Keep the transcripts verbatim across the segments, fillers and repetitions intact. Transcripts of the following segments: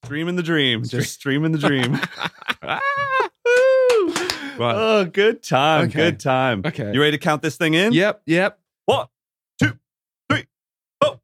Streaming the dream. Just streaming the dream. Right. Oh, good time. Okay. Good time. Okay. You ready to count this thing in? Yep, yep. One, two, three, four.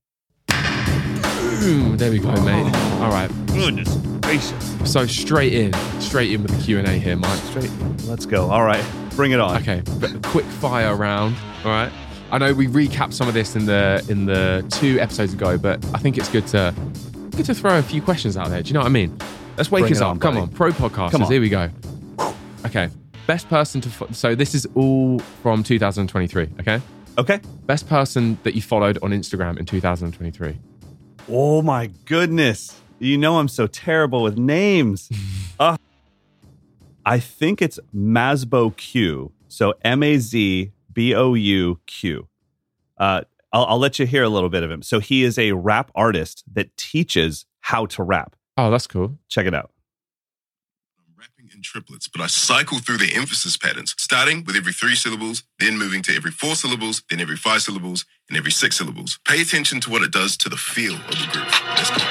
Boom. There we go, mate. All right. Goodness gracious. So straight in. Straight in with the Q and A here, Mike. Straight. Let's go. All right. Bring it on. Okay. But quick fire round. All right. I know we recapped some of this in the in the two episodes ago, but I think it's good to good to throw a few questions out there. Do you know what I mean? Let's wake Bring us it up. on, Come buddy. on, pro podcasters. Come on. Here we go. Okay. Best person to fo- so this is all from two thousand twenty-three. Okay. Okay. Best person that you followed on Instagram in two thousand twenty-three. Oh, my goodness. You know I'm so terrible with names. uh, I think it's Mazbo Q. So M A Z B O U Q. Uh, I'll, I'll let you hear a little bit of him. So he is a rap artist that teaches how to rap. Oh, that's cool. Check it out. I'm rapping in triplets, but I cycle through the emphasis patterns, starting with every three syllables, then moving to every four syllables, then every five syllables, and every six syllables. Pay attention to what it does to the feel of the groove. Let's go.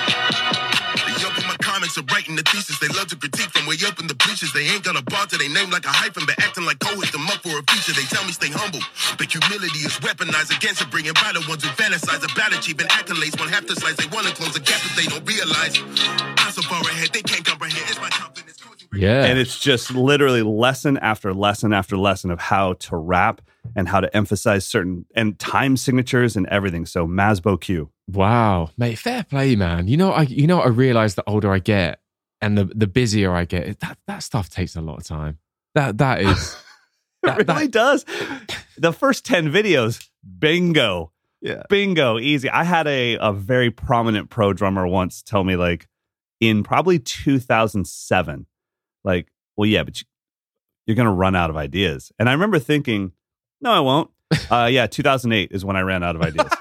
They up in my comments are writing the thesis. They love to critique from way up in the bleachers. They ain't got a bar to they name like a hyphen, but acting like Cole hit them up for a feature. They tell me stay humble, but humility is weaponized against it, bringing by the ones who fantasize about achieving accolades. One half the slice, they want to close the gap, but they don't realize I'm so far ahead, they can't comprehend. It's my confidence. Yeah. And it's just literally lesson after lesson after lesson of how to rap and how to emphasize certain and time signatures and everything. So Mazbo Q. Wow, mate, fair play, man. You know, I you know, I realize the older I get and the, the busier I get, that that stuff takes a lot of time. That that is, that, It really that, does. The first ten videos, bingo, yeah, bingo, easy. I had a a very prominent pro drummer once tell me, like, in probably two thousand seven, like, well, yeah, but you, you're gonna run out of ideas. And I remember thinking, no, I won't. Uh, yeah, two thousand eight is when I ran out of ideas.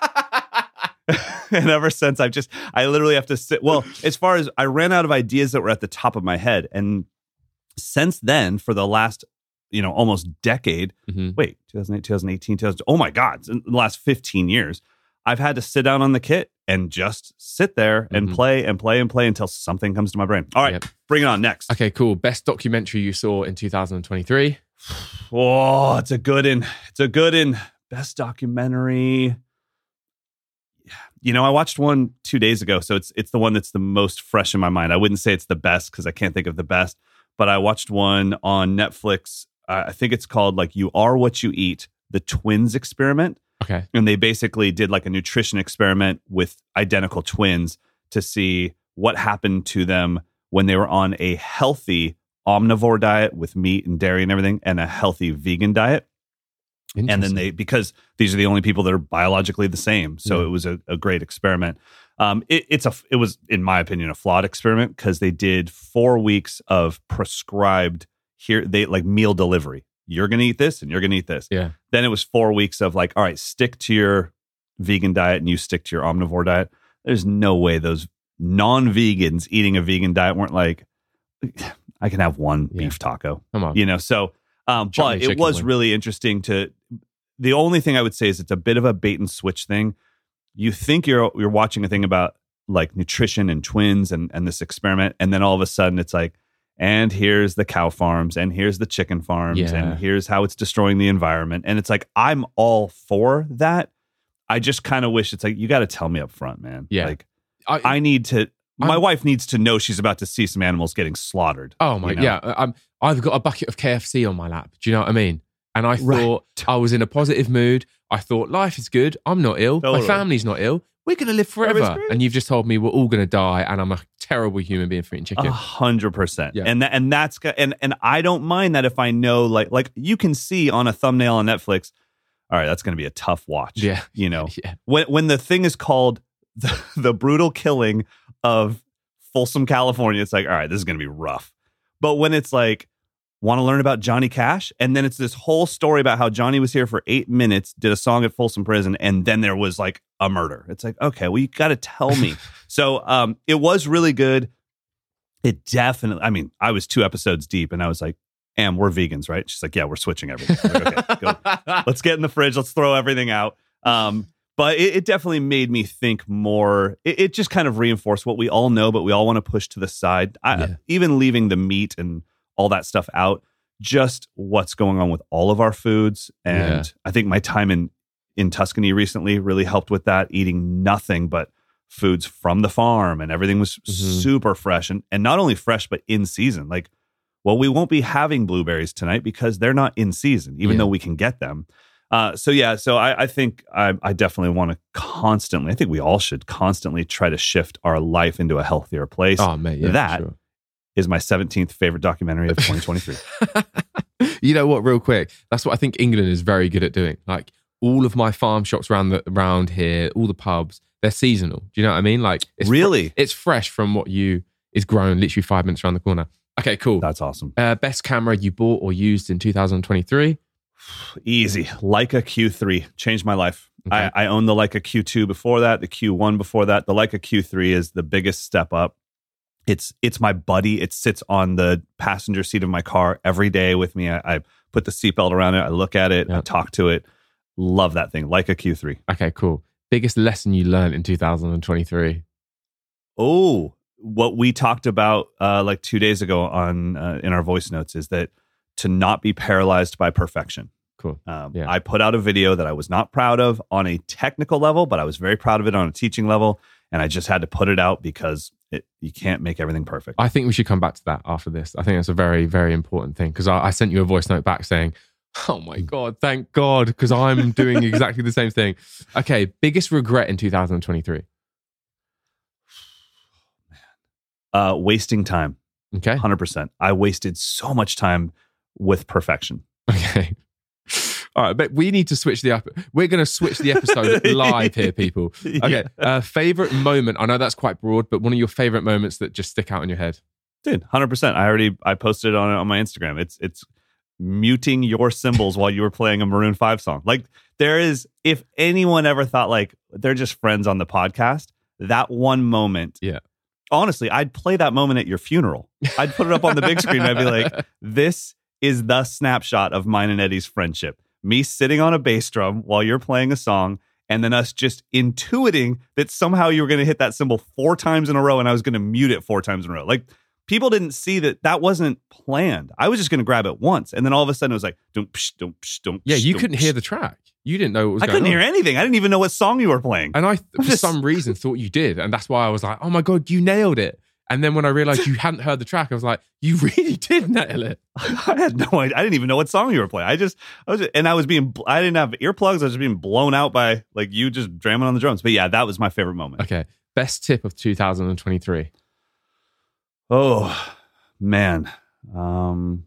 And ever since, I've just, I literally have to sit. Well, as far as I ran out of ideas that were at the top of my head. And since then, for the last, you know, almost decade, Mhm. wait, two thousand eight, twenty eighteen, two thousand, oh my God, in the last fifteen years, I've had to sit down on the kit and just sit there and Mhm. play and play and play until something comes to my brain. All right, Yep. bring it on next. Okay, cool. Best documentary you saw in two thousand twenty-three. Oh, it's a good in. It's a good in. Best documentary. You know, I watched one two days ago, so it's it's the one that's the most fresh in my mind. I wouldn't say it's the best because I can't think of the best, but I watched one on Netflix. Uh, I think it's called like "You Are What You Eat," the Twins Experiment, Okay. and they basically did like a nutrition experiment with identical twins to see what happened to them when they were on a healthy omnivore diet with meat and dairy and everything, and a healthy vegan diet. And then Interesting. they, because these are the only people that are biologically the same. So Yeah. it was a, a great experiment. Um, it, it's a, it was, in my opinion, a flawed experiment because they did four weeks of prescribed here, they like meal delivery. You're going to eat this and you're going to eat this. Yeah. Then it was four weeks of like, all right, stick to your vegan diet and you stick to your omnivore diet. There's no way those non-vegans eating a vegan diet weren't like, I can have one Yeah. beef taco, Come on. you know? So, um, Chutney but it chicken was wing. really interesting to, the only thing I would say is it's a bit of a bait and switch thing. You think you're you're watching a thing about like nutrition and twins and, and this experiment, and then all of a sudden it's like, and here's the cow farms, and here's the chicken farms, Yeah. and here's how it's destroying the environment. And it's like, I'm all for that. I just kind of wish it's like, you got to tell me up front, man. Yeah. Like, I, I need to, my I'm- wife needs to know she's about to see some animals getting slaughtered. oh my, you know? yeah. I'm, I've got a bucket of K F C on my lap. Do you know what I mean? And I Right. thought I was in a positive mood. I thought life is good. I'm not ill. Totally. My family's not ill. We're going to live forever. Everything's great. And you've just told me we're all going to die and I'm a terrible human being for eating chicken. A hundred percent. Yeah. And that, and that's, go- and, and I don't mind that if I know, like, like you can see on a thumbnail on Netflix, all right, that's going to be a tough watch. Yeah. You know, Yeah. when, when the thing is called the, the brutal killing of Folsom, California, it's like, all right, this is going to be rough. But when it's like, want to learn about Johnny Cash? And then it's this whole story about how Johnny was here for eight minutes, did a song at Folsom Prison, and then there was like a murder. It's like, okay, well, you got to tell me. So um, it was really good. It definitely, I mean, I was two episodes deep and I was like, Am, we're vegans, right? She's like, yeah, we're switching everything. I'm like, okay, go. Let's get in the fridge. Let's throw everything out. Um, but it, it definitely made me think more. It, it just kind of reinforced what we all know, but we all want to push to the side. I, Yeah. Even leaving the meat and all that stuff out, just what's going on with all of our foods. And Yeah. I think my time in, in Tuscany recently really helped with that, eating nothing but foods from the farm, and everything was Mhm. super fresh, and, and not only fresh, but in season. Like, well, we won't be having blueberries tonight because they're not in season, even Yeah. though we can get them. Uh, so yeah, so I, I think I, I definitely want to constantly, I think we all should constantly try to shift our life into a healthier place. Oh, mate, yeah, that sure. is my seventeenth favorite documentary of twenty twenty-three. You know what, real quick, that's what I think England is very good at doing. Like, all of my farm shops around the, around here, all the pubs, they're seasonal. Do you know what I mean? Like, it's fr- Really? it's fresh from what you is grown literally five minutes around the corner. Okay, cool. That's awesome. Uh, best camera you bought or used in two thousand twenty-three? Easy. Leica Q three changed my life. Okay. I, I owned the Leica Q two before that, the Q one before that. The Leica Q three is the biggest step up. It's it's my buddy. It sits on the passenger seat of my car every day with me. I, I put the seatbelt around it. I look at it. I Yep. talk to it. Love that thing. Leica Q three. Okay, cool. Biggest lesson you learned in two thousand twenty-three? Oh, what we talked about uh, like two days ago on uh, in our voice notes is that to not be paralyzed by perfection. Cool. Um, Yeah. I put out a video that I was not proud of on a technical level, but I was very proud of it on a teaching level. And I just had to put it out because it, you can't make everything perfect. I think we should come back to that after this. I think that's a very, very important thing, because I, I sent you a voice note back saying, oh my God, thank God, because I'm doing exactly the same thing. Okay, biggest regret in two thousand twenty-three? Uh, wasting time, Okay. one hundred percent. I wasted so much time with perfection. Okay. All right, but we need to switch the up. We're going to switch the episode live here, people. Okay. Uh, favorite moment. I know that's quite broad, but one of your favorite moments that just stick out in your head. Dude, one hundred percent. I already I posted on it on my Instagram. It's it's muting your cymbals while you were playing a Maroon five song. Like, there is, if anyone ever thought like they're just friends on the podcast, that one moment. Yeah. Honestly, I'd play that moment at your funeral. I'd put it up on the big screen and I'd be like, this is the snapshot of mine and Eddie's friendship. Me sitting on a bass drum while you're playing a song, and then us just intuiting that somehow you were going to hit that cymbal four times in a row and I was going to mute it four times in a row. Like, people didn't see that that wasn't planned. I was just going to grab it once. And then all of a sudden it was like, don't, psh, don't, psh, don't. Yeah, psh, you don't, couldn't psh. hear the track. You didn't know what was I going on. couldn't hear anything. I didn't even know what song you were playing. And I, for just- some reason, thought you did. And that's why I was like, oh my God, you nailed it. And then when I realized you hadn't heard the track, I was like, you really did nail it. I had no idea. I didn't even know what song you were playing. I just, I was, and I was being, I didn't have earplugs. I was just being blown out by like you just drumming on the drums. But yeah, that was my favorite moment. Okay. Best tip of two thousand twenty-three. Oh, man. Um,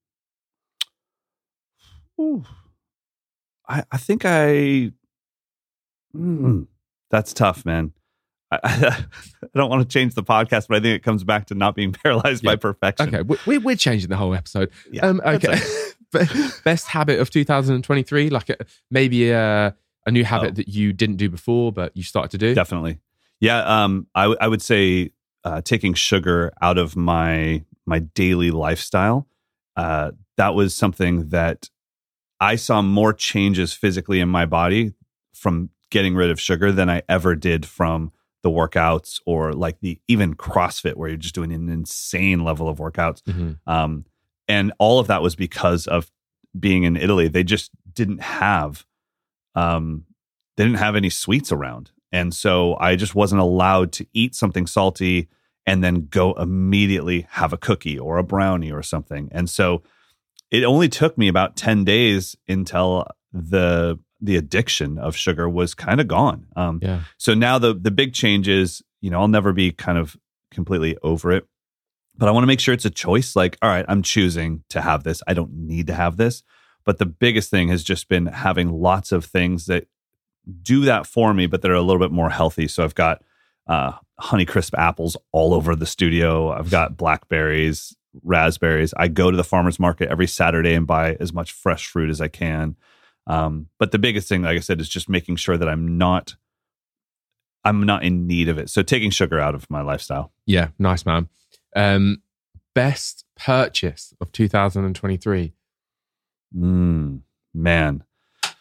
ooh. I, I think I, mm, that's tough, man. I, I don't want to change the podcast, but I think it comes back to not being paralyzed by Yeah. perfection. Okay. we- We're, we're changing the whole episode. Yeah, um, that's okay. Be- Best habit of two thousand twenty-three? Like a, maybe a, a new habit Oh. that you didn't do before, but you started to do? Definitely. Yeah. Um, I, w- I would say uh, taking sugar out of my my daily lifestyle. Uh, that was something that I saw more changes physically in my body from getting rid of sugar than I ever did from the workouts or like the even CrossFit, where you're just doing an insane level of workouts. Mhm. Um, and all of that was because of being in Italy. They just didn't have, um, they didn't have any sweets around. And so I just wasn't allowed to eat something salty and then go immediately have a cookie or a brownie or something. And so it only took me about ten days until the, the addiction of sugar was kind of gone. Um, Yeah. so now the the big change is, you know, I'll never be kind of completely over it, but I want to make sure it's a choice. Like, all right, I'm choosing to have this. I don't need to have this. But the biggest thing has just been having lots of things that do that for me, but that are a little bit more healthy. So I've got uh, Honeycrisp apples all over the studio. I've got blackberries, raspberries. I go to the farmer's market every Saturday and buy as much fresh fruit as I can. Um, but the biggest thing, like I said, is just making sure that I'm not, I'm not in need of it. So taking sugar out of my lifestyle. Yeah. Nice, man. Um, best purchase of two thousand twenty-three. Mm, man.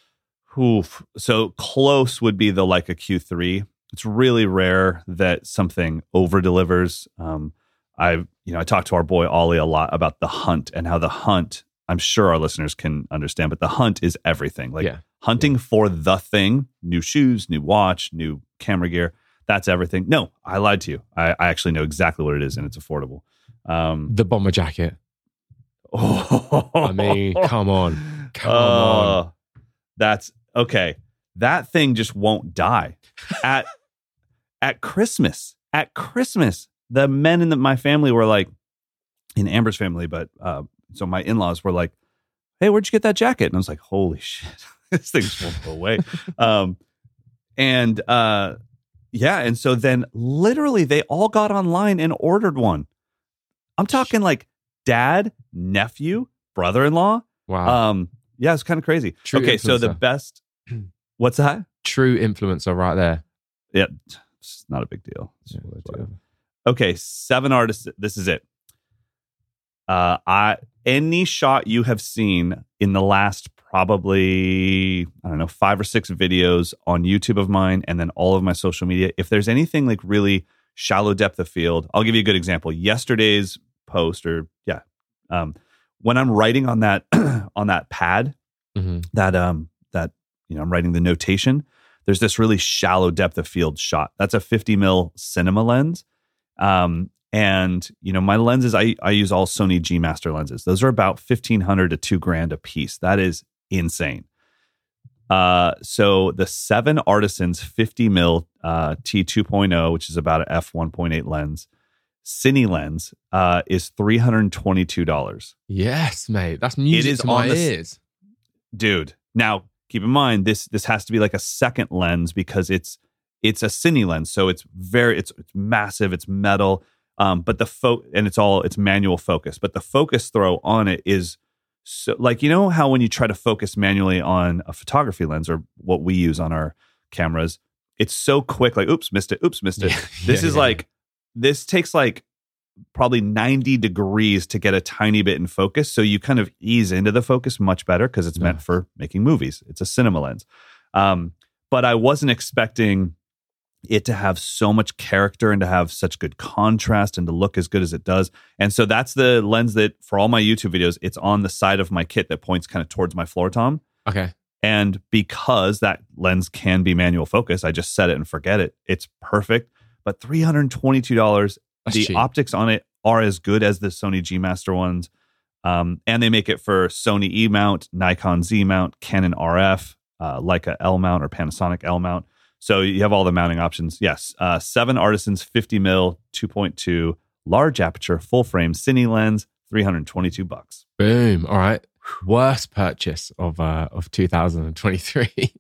Oof. So close would be the Leica Q three. It's really rare that something over delivers. Um, I, you know, I talked to our boy Ollie a lot about the Hunt and how the Hunt, I'm sure our listeners can understand, but the Hunt is everything. Like Yeah. hunting for the thing, new shoes, new watch, new camera gear. That's everything. No, I lied to you. I, I actually know exactly what it is, and it's affordable. Um, The bomber jacket. oh, I mean, come on. Come uh, on. That's okay. That thing just won't die. At at Christmas, at Christmas, the men in the, my family were like, in Amber's family, but uh, so my in-laws were like, "Hey, where'd you get that jacket?" And I was like, "Holy shit, this thing just won't go away." um, and uh, yeah, and so then literally they all got online and ordered one. I'm talking like dad, nephew, brother-in-law. Wow. Um, yeah, it's kind of crazy. True okay, so the influencer. best. What's that? True influencer right there. Yeah, it's not a big deal. It's Yeah, whatever. whatever. Okay, seven artists. This is it. Uh, I any shot you have seen in the last probably I don't know five or six videos on YouTube of mine, and then all of my social media. If there's anything like really shallow depth of field, I'll give you a good example. Yesterday's post, or yeah, um, when I'm writing on that on that pad, Mm-hmm. that um that you know I'm writing the notation. There's this really shallow depth of field shot. That's a fifty mil cinema lens. Um, and you know, my lenses, I, I use all Sony G Master lenses. Those are about fifteen hundred to two grand a piece. That is insane. Uh, so the Seven Artisans fifty mil, uh, T two point oh, which is about an f one point eight lens, Cine lens, uh, is three hundred twenty-two dollars. Yes, mate. That's music is to my on the s- ears. Dude. Now keep in mind, this, this has to be like a second lens because it's, it's a Cine lens. So it's very, it's, it's massive. It's metal. Um, but the fo- and it's all, it's manual focus, but the focus throw on it is so like, you know how when you try to focus manually on a photography lens or what we use on our cameras, it's so quick, like, oops, missed it. Oops, missed it. Yeah, this yeah, is yeah. like, this takes like probably ninety degrees to get a tiny bit in focus. So you kind of ease into the focus much better because it's meant Nice. for making movies. It's a cinema lens. Um, but I wasn't expecting it to have so much character and to have such good contrast and to look as good as it does. And so that's the lens that for all my YouTube videos, it's on the side of my kit that points kind of towards my floor tom. Okay. And because that lens can be manual focus, I just set it and forget it. It's perfect. But three hundred twenty-two dollars, That's the cheap. optics on it are as good as the Sony G Master ones. Um, and they make it for Sony E mount, Nikon Z mount, Canon R F, uh, Leica L mount or Panasonic L mount. So you have all the mounting options. Yes. Uh, Seven Artisans fifty mil, two point two, large aperture, full frame, Cine lens, three hundred twenty-two bucks. Boom. All right. Worst purchase of uh, of two thousand twenty-three.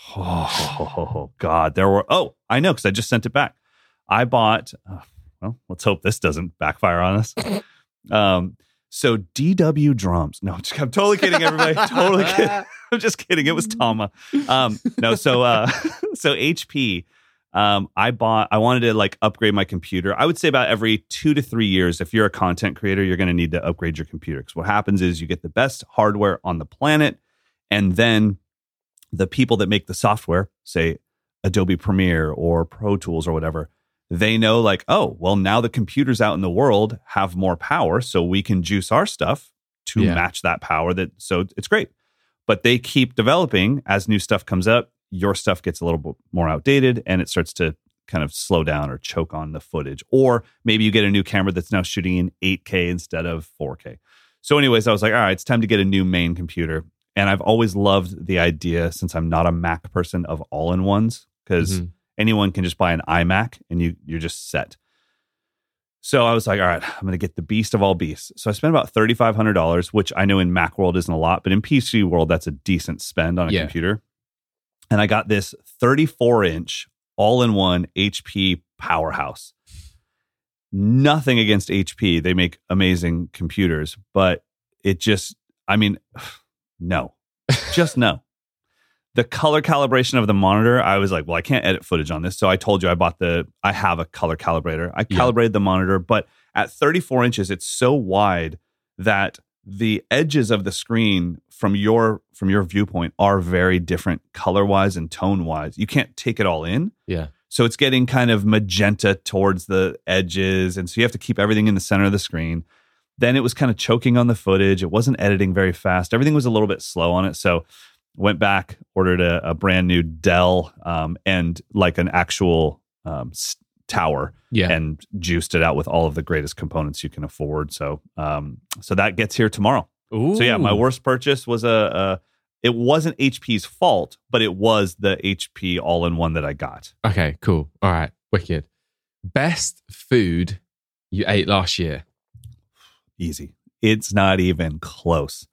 Oh, God. There were, oh, I know, because I just sent it back. I bought, uh, well, let's hope this doesn't backfire on us. Um, so D W drums. No, I'm, just, I'm totally kidding, everybody. Totally kidding. I'm just kidding. It was Tama. Um, no, so uh, so H P. Um, I bought. I wanted to like upgrade my computer. I would say about every two to three years. If you're a content creator, you're going to need to upgrade your computer because what happens is you get the best hardware on the planet, and then the people that make the software, say Adobe Premiere or Pro Tools or whatever, they know like, oh, well, now the computers out in the world have more power, so we can juice our stuff to Yeah. match that power. That so it's great. But they keep developing as new stuff comes up. Your stuff gets a little bit more outdated and it starts to kind of slow down or choke on the footage. Or maybe you get a new camera that's now shooting in eight K instead of four K. So anyways, I was like, all right, it's time to get a new main computer. And I've always loved the idea, since I'm not a Mac person, of all-in-ones because Mhm. anyone can just buy an iMac and you, you're just set. So I was like, all right, I'm going to get the beast of all beasts. So I spent about thirty-five hundred dollars, which I know in Mac world isn't a lot, but in P C world, that's a decent spend on a Yeah. computer. And I got this thirty-four inch all-in-one H P powerhouse. Nothing against H P. They make amazing computers, but it just, I mean, no, just no. The color calibration of the monitor, I was like, well, I can't edit footage on this. So I told you I bought the, I have a color calibrator. I Yeah. calibrated the monitor, but at thirty-four inches, it's so wide that the edges of the screen from your from your viewpoint are very different color-wise and tone-wise. You can't take it all in. Yeah. So it's getting kind of magenta towards the edges. And so you have to keep everything in the center of the screen. Then it was kind of choking on the footage. It wasn't editing very fast. Everything was a little bit slow on it. So went back, ordered a, a brand new Dell um, and like an actual um, s- tower Yeah. and juiced it out with all of the greatest components you can afford. So um, so that gets here tomorrow. Ooh. So yeah, my worst purchase was a, a it wasn't H P's fault, but it was the H P all-in-one that I got. Okay, cool. All right, wicked. Best food you ate last year? Easy. It's not even close.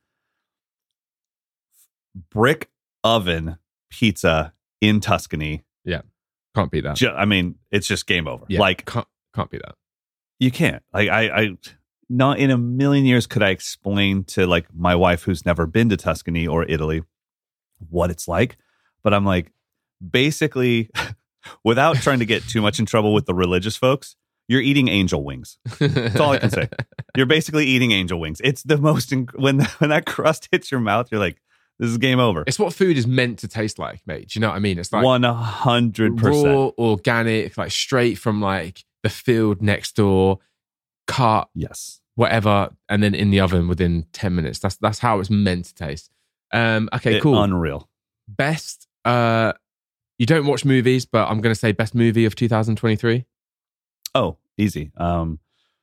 Brick oven pizza in Tuscany. Can't beat that. Ju- I mean, it's just game over. Yeah, Like can't can't beat that. you can't. Like I, I, not in a million years could I explain to like my wife who's never been to Tuscany or Italy what it's like. But I'm like, basically, without trying to get too much in trouble with the religious folks, you're eating angel wings. That's all I can say. You're basically eating angel wings. It's the most inc- when when that crust hits your mouth, you're like, this is game over. It's what food is meant to taste like, mate. Do you know what I mean? It's like One hundred percent raw, organic, like straight from like the field next door, cut, yes. whatever, and then in the oven within ten minutes. That's that's how it's meant to taste. Um, okay, It- cool. Unreal. Best. Uh, you don't watch movies, but I'm going to say best movie of two thousand twenty-three. Oh, easy. Um,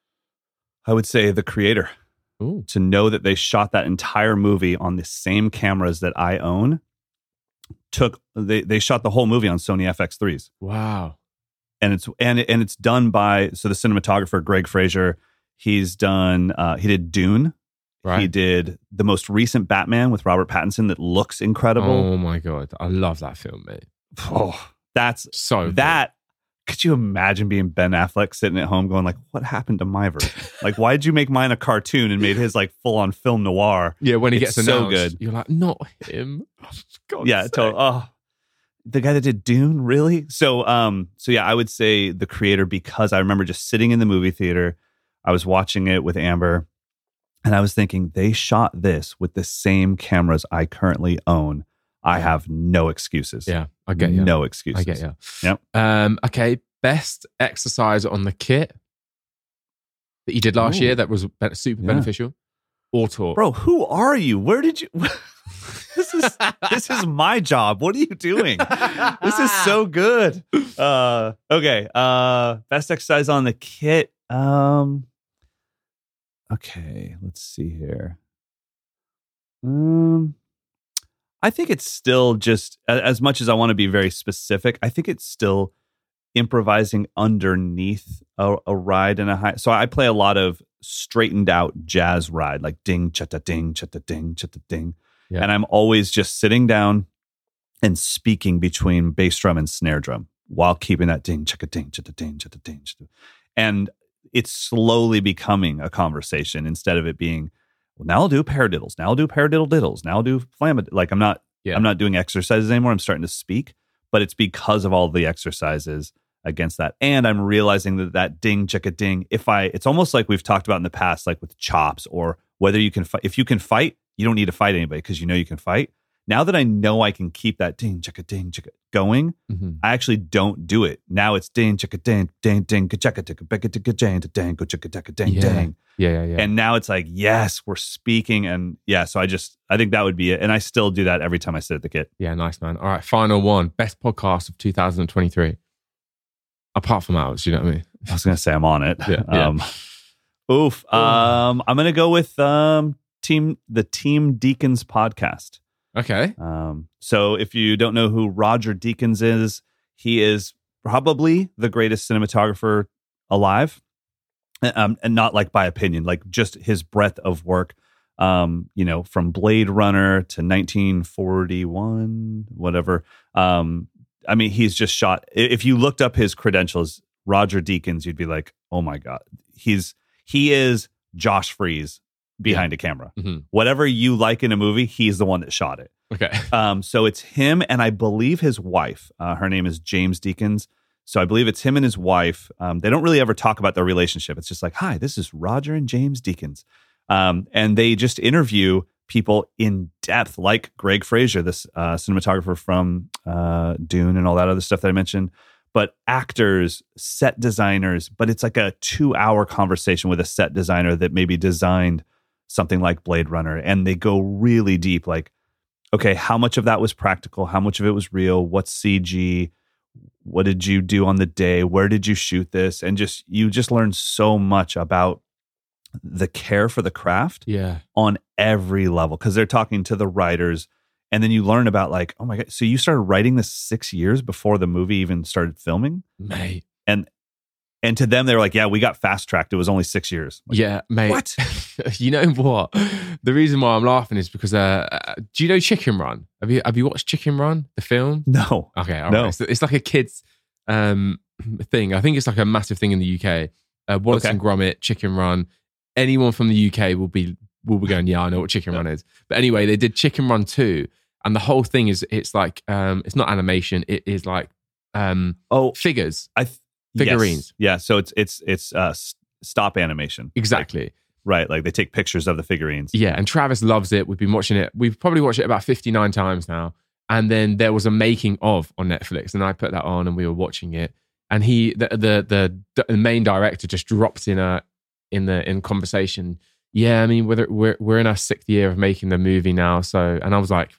I would say The Creator. Ooh. To know that they shot that entire movie on the same cameras that I own, took they they shot the whole movie on Sony F X threes, Wow. and it's and it, and it's done by so the cinematographer Greg Fraser. He's done. Uh, he did Dune. Right. He did the most recent Batman with Robert Pattinson that looks incredible. Oh my god, I love that film, mate. Oh, that's So good. that. Could you imagine being Ben Affleck sitting at home going like, "What happened to my version? Like, why did you make mine a cartoon and made his like full on film noir?" Yeah, when he It's gets so announced, good. you're like, not him. God Yeah, totally. Oh, the guy that did Dune, really? So, um, so yeah, I would say The Creator because I remember just sitting in the movie theater. I was watching it with Amber, and I was thinking they shot this with the same cameras I currently own. I have no excuses. Yeah, I get you. No excuses. I get you. Yep. Um, okay, best exercise on the kit that you did last Ooh. year that was be- super Yeah. beneficial, or taught. Bro, who are you? Where did you? this is this is my job. What are you doing? This is so good. Uh, okay. Uh, best exercise on the kit. Um, okay, let's see here. Um, I think it's still just a- as much as I want to be very specific. I think it's still improvising underneath a, a ride and a high. So I play a lot of straightened out jazz ride, like ding, cha-ta, ding, cha-ta, ding, cha-ta, ding. Yeah. And I'm always just sitting down and speaking between bass drum and snare drum while keeping that ding, cha-ta, ding, cha-ta, ding, cha-ta, ding, cha-ta. And it's slowly becoming a conversation instead of it being, well, now I'll do paradiddles. Now I'll do paradiddle diddles. Now I'll do flamid. Like I'm not, Yeah. I'm not doing exercises anymore. I'm starting to speak, but it's because of all the exercises against that. And I'm realizing that that ding, chicka ding, if I, it's almost like we've talked about in the past, like with chops or whether you can fight. If you can fight, you don't need to fight anybody because you know you can fight. Now that I know I can keep that ding, chicka ding, chicka going, Mhm. I actually don't do it. Now it's ding, chicka ding, ding, ding, chicka chicka becka chicka ding, ding, go chicka chicka ding, Yeah. ding. Yeah, yeah, yeah. And now it's like, yes, we're speaking. And yeah, so I just, I think that would be it. And I still do that every time I sit at the kit. yeah, nice, man. All right, final one. Best podcast of two thousand twenty-three. Apart from ours, you know what I mean? I was going to say I'm on it. Yeah, yeah. Um, oof. Um, I'm going to go with um, team the Team Deacons podcast. Okay. Um, so if you don't know who Roger Deakins is, he is probably the greatest cinematographer alive. Um, and not like by opinion, like just his breadth of work. Um, you know, from Blade Runner to nineteen forty-one, whatever. Um, I mean, he's just shot. If you looked up his credentials, Roger Deakins, you'd be like, oh my God, he's he is Josh Freese behind a camera. Mhm. Whatever you like in a movie, he's the one that shot it. Okay. Um, so it's him and I believe his wife. Uh, her name is James Deakins. So I believe it's him and his wife. Um, they don't really ever talk about their relationship. It's just like, hi, this is Roger and James Deakins. Um, and they just interview people in depth, like Greg Fraser, this uh, cinematographer from uh, Dune and all that other stuff that I mentioned, but actors, set designers, but it's like a two hour conversation with a set designer that maybe designed something like Blade Runner. And they go really deep, like, okay, how much of that was practical? How much of it was real? What's C G? What did you do on the day? Where did you shoot this? And just, you just learn so much about the care for the craft Yeah. on every level, because they're talking to the writers. And then you learn about like, oh my God, so you started writing this six years before the movie even started filming? Mate. And and to them, they were like, yeah, we got fast-tracked. It was only six years. Like, Yeah, mate. what? You know what? The reason why I'm laughing is because, uh, uh, do you know Chicken Run? Have you have you watched Chicken Run, the film? No. Okay, all No. right. So it's like a kid's um, thing. I think it's like a massive thing in the U K. Uh, Wallace Okay. and Gromit, Chicken Run. Anyone from the U K will be will be going, yeah, I know what Chicken Run is. But anyway, they did Chicken Run two, and the whole thing is it's like um, it's not animation. It is like um, Oh, figures. I th- Figurines. Yes. Yeah, so it's it's it's uh, s- stop animation. Exactly. Like, right, like they take pictures of the figurines. Yeah, and Travis loves it. We've been watching it. We've probably watched it about fifty-nine times now. And then there was a making of on Netflix, and I put that on, and we were watching it. And he, the the the, the main director, just dropped in a in the in conversation. Yeah, I mean, we're we're we're in our sixth year of making the movie now. So, and I was like,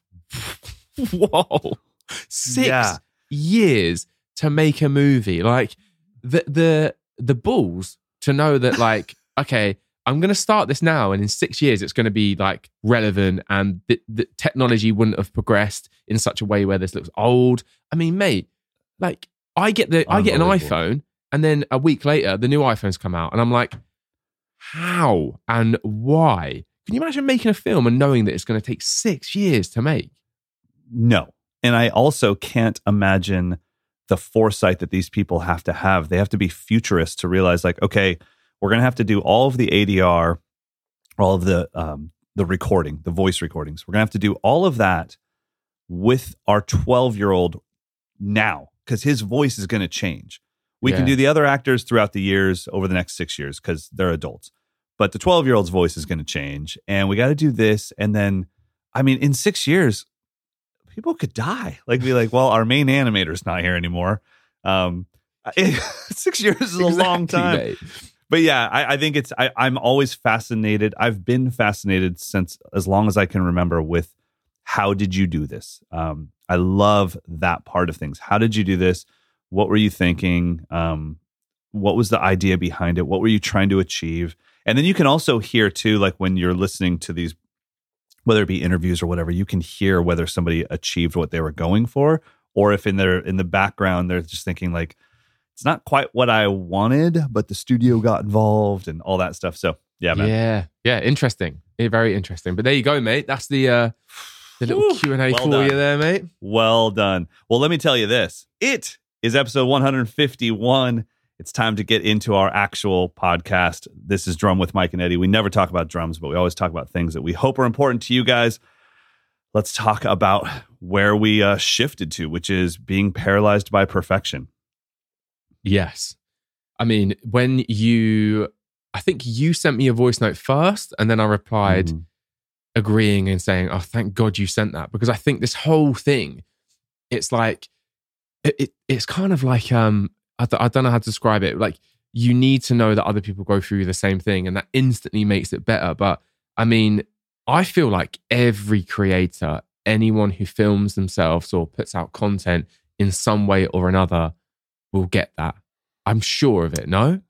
whoa, six Yeah. years to make a movie, like. The the the balls to know that, like, okay, I'm going to start this now, and in six years it's going to be like relevant, and the, the technology wouldn't have progressed in such a way where this looks old. I mean, mate, like I get the I get an Unbelievable. iPhone, and then a week later the new iPhones come out, and I'm like, how and why? Can you imagine making a film and knowing that it's going to take six years to make? No. And I also can't imagine the foresight that these people have to have. They have to be futurists to realize, like, okay, we're going to have to do all of the A D R, all of the um, the recording, the voice recordings. We're going to have to do all of that with our twelve-year-old now, because his voice is going to change. We can Yeah. do the other actors throughout the years over the next six years because they're adults. But the twelve-year-old's voice is going to change. And we got to do this. And then, I mean, in six years, people could die. Like, be like, well, our main animator's not here anymore. Um, six years is a long Exactly, time. mate. But yeah, I, I think it's, I, I'm always fascinated. I've been fascinated since as long as I can remember with how did you do this? Um, I love that part of things. How did you do this? What were you thinking? Um, what was the idea behind it? What were you trying to achieve? And then you can also hear too, like when you're listening to these, whether it be interviews or whatever, you can hear whether somebody achieved what they were going for, or if in their in the background they're just thinking like, it's not quite what I wanted, but the studio got involved and all that stuff. So yeah, man. Yeah, yeah, interesting. Yeah, very interesting. But there you go, mate. That's the uh, the little Woo, Q and A well for done. you there, mate. Well done. Well, let me tell you this. It is episode one fifty-one. It's time to get into our actual podcast. This is Drum with Mike and Eddie. We never talk about drums, but we always talk about things that we hope are important to you guys. Let's talk about where we uh, shifted to, which is being paralyzed by perfection. Yes. I mean, when you, I think you sent me a voice note first, and then I replied Mhm. agreeing and saying, oh, thank God you sent that. Because I think this whole thing, it's like, it, it it's kind of like, um, I, th- I don't know how to describe it. Like, you need to know that other people go through the same thing, and that instantly makes it better. But I mean, I feel like every creator, anyone who films themselves or puts out content in some way or another will get that. I'm sure of it, no?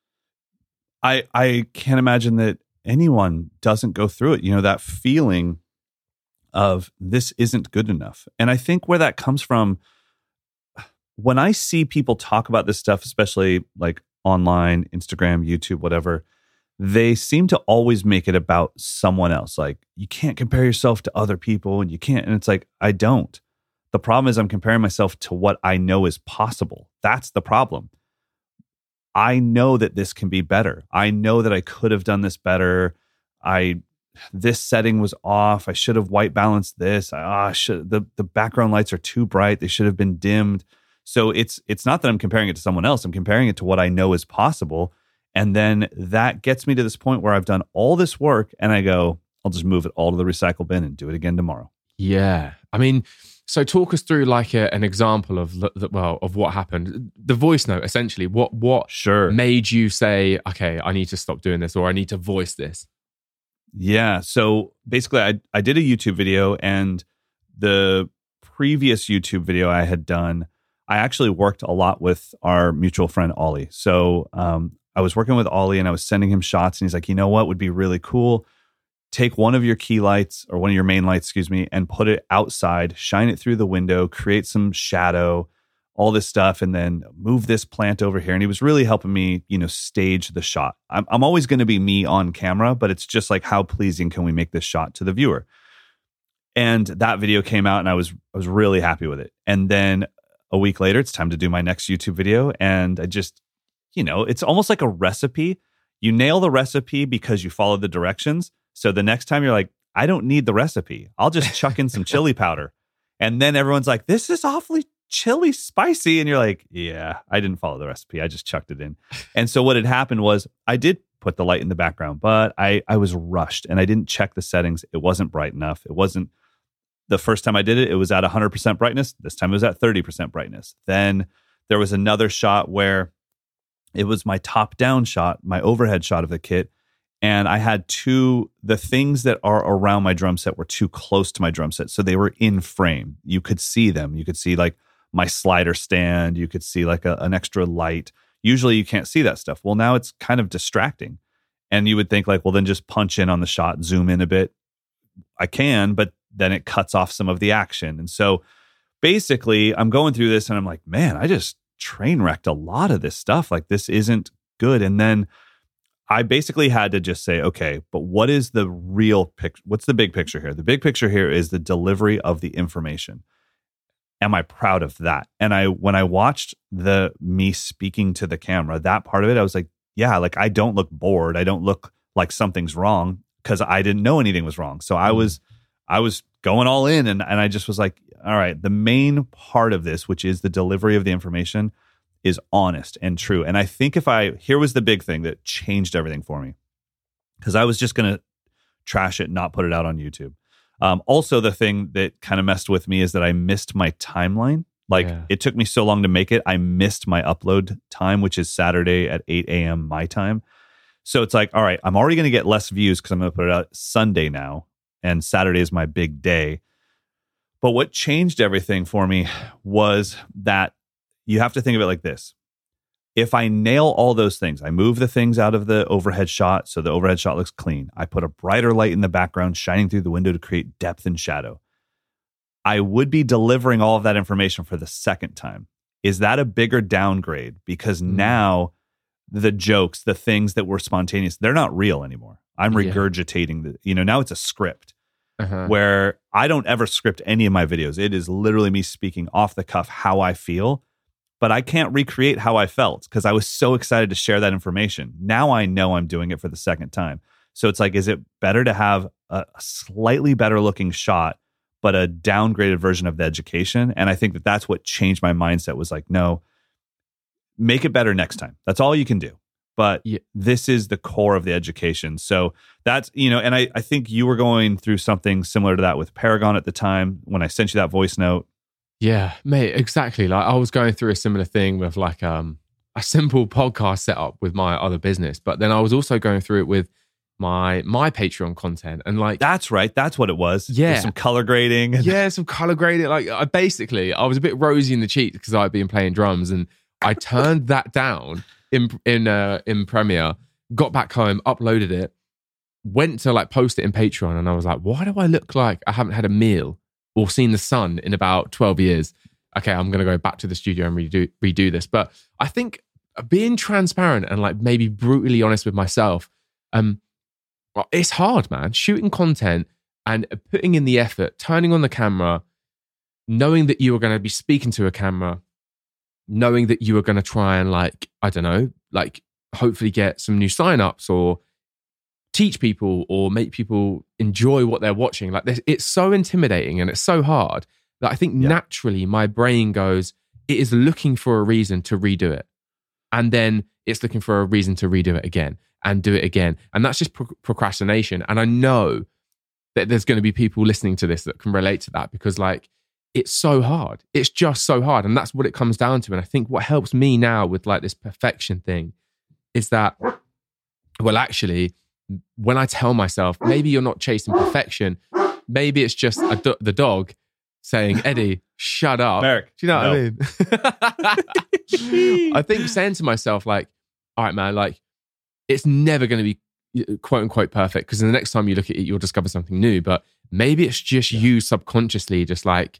I I can't imagine that anyone doesn't go through it. You know, that feeling of this isn't good enough. And I think where that comes from, when I see people talk about this stuff, especially like online, Instagram, YouTube, whatever, they seem to always make it about someone else. Like, you can't compare yourself to other people, and you can't. And it's like, I don't. The problem is I'm comparing myself to what I know is possible. That's the problem. I know that this can be better. I know that I could have done this better. I this setting was off. I should have white balanced this. I ah, should the the background lights are too bright. They should have been dimmed. So it's it's not that I'm comparing it to someone else. I'm comparing it to what I know is possible. And then that gets me to this point where I've done all this work and I go, I'll just move it all to the recycle bin and do it again tomorrow. Yeah. I mean, so talk us through like a, an example of, the, well, of what happened. The voice note, essentially, what, what sure. made you say, okay, I need to stop doing this, or I need to voice this? Yeah. So basically I, I did a YouTube video, and the previous YouTube video I had done, I actually worked a lot with our mutual friend, Ollie. So um, I was working with Ollie and I was sending him shots, and he's like, you know what would be really cool? Take one of your key lights, or one of your main lights, excuse me, and put it outside, shine it through the window, create some shadow, all this stuff, and then move this plant over here. And he was really helping me, you know, stage the shot. I'm, I'm always going to be me on camera, but it's just like, how pleasing can we make this shot to the viewer? And that video came out, and I was I was really happy with it. And then a week later, it's time to do my next YouTube video, and I just, you know, it's almost like a recipe. You nail the recipe because you follow the directions. So the next time you're like, I don't need the recipe. I'll just chuck in some chili powder. And then everyone's like, this is awfully chili spicy. And you're like, yeah, I didn't follow the recipe. I just chucked it in. And so what had happened was I did put the light in the background, but I, I was rushed and I didn't check the settings. It wasn't bright enough. It wasn't, the first time I did it, it was at one hundred percent brightness. This time it was at thirty percent brightness. Then there was another shot where it was my top-down shot, my overhead shot of the kit. And I had two, the things that are around my drum set were too close to my drum set. So they were in frame. You could see them. You could see like my slider stand. You could see like a, an extra light. Usually you can't see that stuff. Well, now it's kind of distracting. And you would think like, well, then just punch in on the shot, zoom in a bit. I can, but then it cuts off some of the action. And so basically I'm going through this and I'm like, man, I just train wrecked a lot of this stuff. Like this isn't good. And then I basically had to just say, okay, but what is the real picture? What's the big picture here? The big picture here is the delivery of the information. Am I proud of that? And I, when I watched the me speaking to the camera, that part of it, I was like, yeah, like I don't look bored. I don't look like something's wrong because I didn't know anything was wrong. So I was, I was going all in, and, and I just was like, all right, the main part of this, which is the delivery of the information, is honest and true. And I think if I, here was the big thing that changed everything for me, because I was just going to trash it, not put it out on YouTube. Um, also, the thing that kind of messed with me is that I missed my timeline. Like yeah. It took me so long to make it. I missed my upload time, which is Saturday at eight a.m. my time. So it's like, all right, I'm already going to get less views because I'm going to put it out Sunday now. And Saturday is my big day. But what changed everything for me was that you have to think of it like this. If I nail all those things, I move the things out of the overhead shot so the overhead shot looks clean. I put a brighter light in the background shining through the window to create depth and shadow. I would be delivering all of that information for the second time. Is that a bigger downgrade? Because mm. now the jokes, the things that were spontaneous, they're not real anymore. I'm regurgitating the, you know, now it's a script uh-huh. where I don't ever script any of my videos. It is literally me speaking off the cuff how I feel. But I can't recreate how I felt because I was so excited to share that information. Now I know I'm doing it for the second time. So it's like, is it better to have a slightly better looking shot, but a downgraded version of the education? And I think that that's what changed my mindset, was like, no, make it better next time. That's all you can do. But yeah. This is the core of the education. So that's, you know, and I, I think you were going through something similar to that with Paragon at the time when I sent you that voice note. Yeah, mate, exactly. Like I was going through a similar thing with like um, a simple podcast setup with my other business, but then I was also going through it with my my Patreon content, and like that's right, that's what it was. Yeah, there's some color grading. Yeah, some color grading. Like I basically, I was a bit rosy in the cheeks because I'd been playing drums, and I turned that down in in uh, in Premiere. Got back home, uploaded it, went to like post it in Patreon, and I was like, why do I look like I haven't had a meal or seen the sun in about twelve years. Okay, I'm going to go back to the studio and redo redo this. But I think being transparent and like maybe brutally honest with myself, um, well, it's hard, man. Shooting content and putting in the effort, turning on the camera, knowing that you are going to be speaking to a camera, knowing that you are going to try and like, I don't know, like hopefully get some new signups or teach people or make people enjoy what they're watching. Like this, it's so intimidating and it's so hard that I think yeah. naturally my brain goes, it is looking for a reason to redo it. And then it's looking for a reason to redo it again and do it again. And that's just pro- procrastination. And I know that there's going to be people listening to this that can relate to that, because like, it's so hard. It's just so hard. And that's what it comes down to. And I think what helps me now with like this perfection thing is that, well, actually, when I tell myself, maybe you're not chasing perfection, maybe it's just a do- the dog saying, Eddie, shut up. Merrick, do you know no. what I mean? I think saying to myself, like, all right, man, like, it's never going to be quote unquote perfect, because the next time you look at it, you'll discover something new. But maybe it's just yeah. you subconsciously just like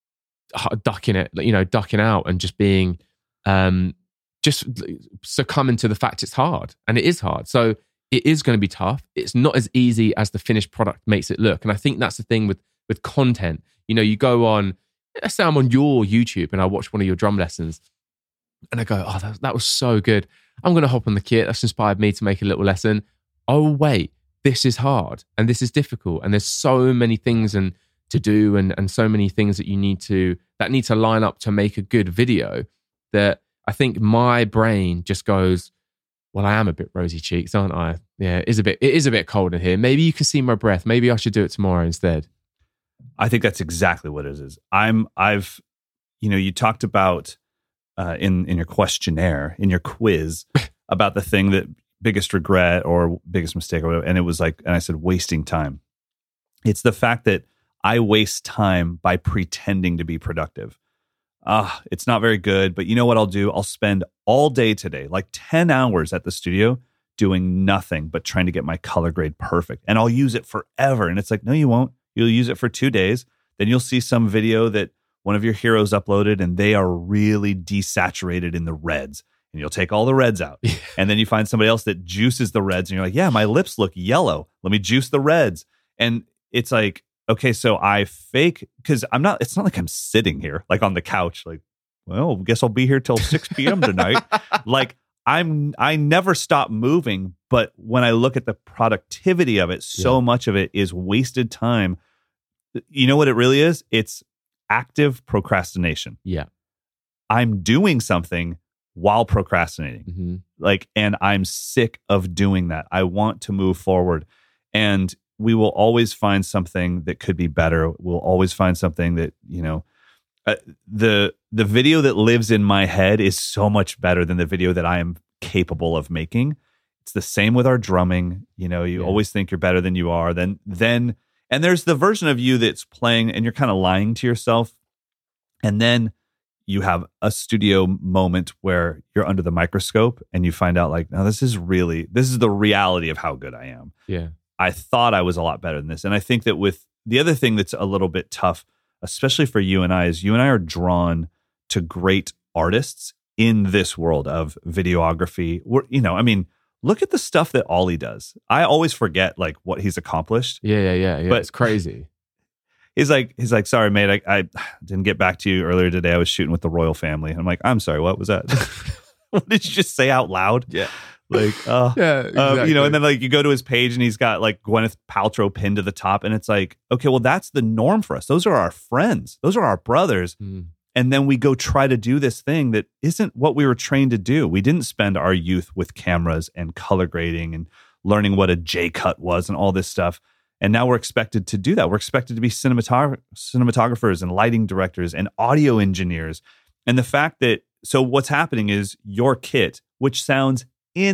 ducking it, you know, ducking out and just being, um, just succumbing to the fact it's hard. And it is hard. So it is going to be tough. It's not as easy as the finished product makes it look. And I think that's the thing with, with content. You know, you go on, let's say I'm on your YouTube and I watch one of your drum lessons and I go, oh, that, that was so good. I'm going to hop on the kit. That's inspired me to make a little lesson. Oh, wait, this is hard and this is difficult. And there's so many things and to do and, and so many things that you need to, that need to line up to make a good video, that I think my brain just goes, well, I am a bit rosy cheeks, aren't I? Yeah, it is a bit, it is a bit cold in here. Maybe you can see my breath. Maybe I should do it tomorrow instead. I think that's exactly what it is. I'm, I've, you know, you talked about uh, in, in your questionnaire, in your quiz about the thing that biggest regret or biggest mistake or whatever. And it was like, and I said, wasting time. It's the fact that I waste time by pretending to be productive. Ah, uh, it's not very good, but you know what I'll do? I'll spend all day today, like ten hours at the studio doing nothing but trying to get my color grade perfect. And I'll use it forever. And it's like, no, you won't. You'll use it for two days. Then you'll see some video that one of your heroes uploaded and they are really desaturated in the reds. And you'll take all the reds out. And then you find somebody else that juices the reds. And you're like, yeah, my lips look yellow. Let me juice the reds. And it's like, okay, so I fake, because I'm not, it's not like I'm sitting here, like on the couch, like, well, guess I'll be here till six p.m. tonight. Like, I'm, I never stop moving. But when I look at the productivity of it, so yeah. much of it is wasted time. You know what it really is? It's active procrastination. Yeah. I'm doing something while procrastinating. Mm-hmm. Like, and I'm sick of doing that. I want to move forward. And we will always find something that could be better. We'll always find something that, you know, uh, the the video that lives in my head is so much better than the video that I am capable of making. It's the same with our drumming. You know, you yeah. always think you're better than you are. Then, then, and there's the version of you that's playing and you're kind of lying to yourself. And then you have a studio moment where you're under the microscope and you find out like, no, this is really, this is the reality of how good I am. Yeah. I thought I was a lot better than this. And I think that with the other thing that's a little bit tough, especially for you and I, is you and I are drawn to great artists in this world of videography. We're, you know, I mean, look at the stuff that Ollie does. I always forget like what he's accomplished. Yeah, yeah, yeah. yeah. But it's crazy. He's like, he's like, sorry, mate, I, I didn't get back to you earlier today. I was shooting with the royal family. I'm like, I'm sorry, what was that? What did you just say out loud? Yeah. Like, uh, yeah, exactly. um, you know, and then like you go to his page and he's got like Gwyneth Paltrow pinned to the top. And it's like, okay, well, that's the norm for us. Those are our friends. Those are our brothers. Mm. And then we go try to do this thing that isn't what we were trained to do. We didn't spend our youth with cameras and color grading and learning what a J-cut was and all this stuff. And now we're expected to do that. We're expected to be cinematog- cinematographers and lighting directors and audio engineers. And the fact that, so what's happening is your kit, which sounds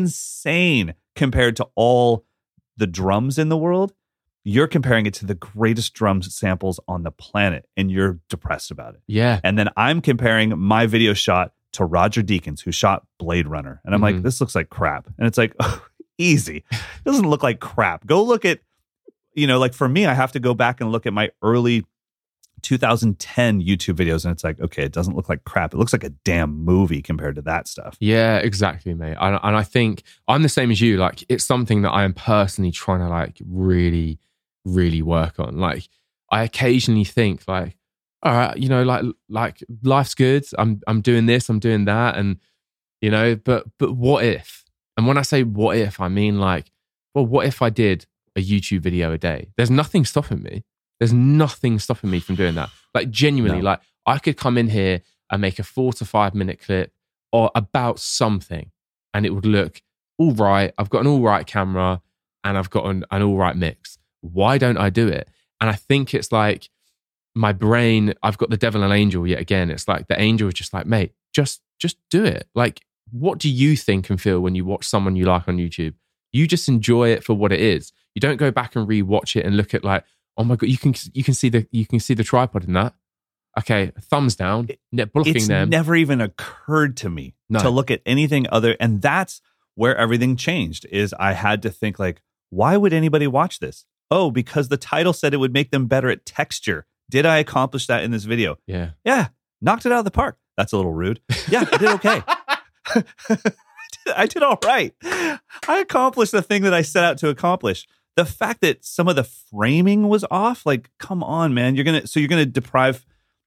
insane compared to all the drums in the world, you're comparing it to the greatest drum samples on the planet and you're depressed about it. Yeah. And then I'm comparing my video shot to Roger Deakins, who shot Blade Runner. And I'm mm-hmm. like, this looks like crap. And it's like, oh, easy. It doesn't look like crap. Go look at, you know, like for me, I have to go back and look at my early two thousand ten YouTube videos and it's like, okay, it doesn't look like crap. It looks like a damn movie compared to that stuff. Yeah, exactly, mate. And, and I think I'm the same as you. Like, it's something that I am personally trying to like really, really work on. Like, I occasionally think like, all right, you know, like, like life's good. I'm, I'm doing this, I'm doing that. And, you know, but, but what if? And when I say what if, I mean like, well, what if I did a YouTube video a day? There's nothing stopping me. There's nothing stopping me from doing that. Like, genuinely, no. like I could come in here and make a four to five minute clip or about something, and it would look all right. I've got an all right camera and I've got an, an all right mix. Why don't I do it? And I think it's like my brain, I've got the devil and angel yet again. It's like the angel is just like, mate, just, just do it. Like, what do you think and feel when you watch someone you like on YouTube? You just enjoy it for what it is. You don't go back and re-watch it and look at like, oh my God, you can, you can see the, you can see the tripod in that. Okay, thumbs down, net blocking it's them. never even occurred to me No. to look at anything other. And that's where everything changed, is I had to think like, why would anybody watch this? Oh, because the title said it would make them better at texture. Did I accomplish that in this video? Yeah. Yeah. Knocked it out of the park. That's a little rude. Yeah, I did okay. I, did, I did all right. I accomplished the thing that I set out to accomplish. The fact that some of the framing was off, like, come on, man. You're gonna so you're gonna deprive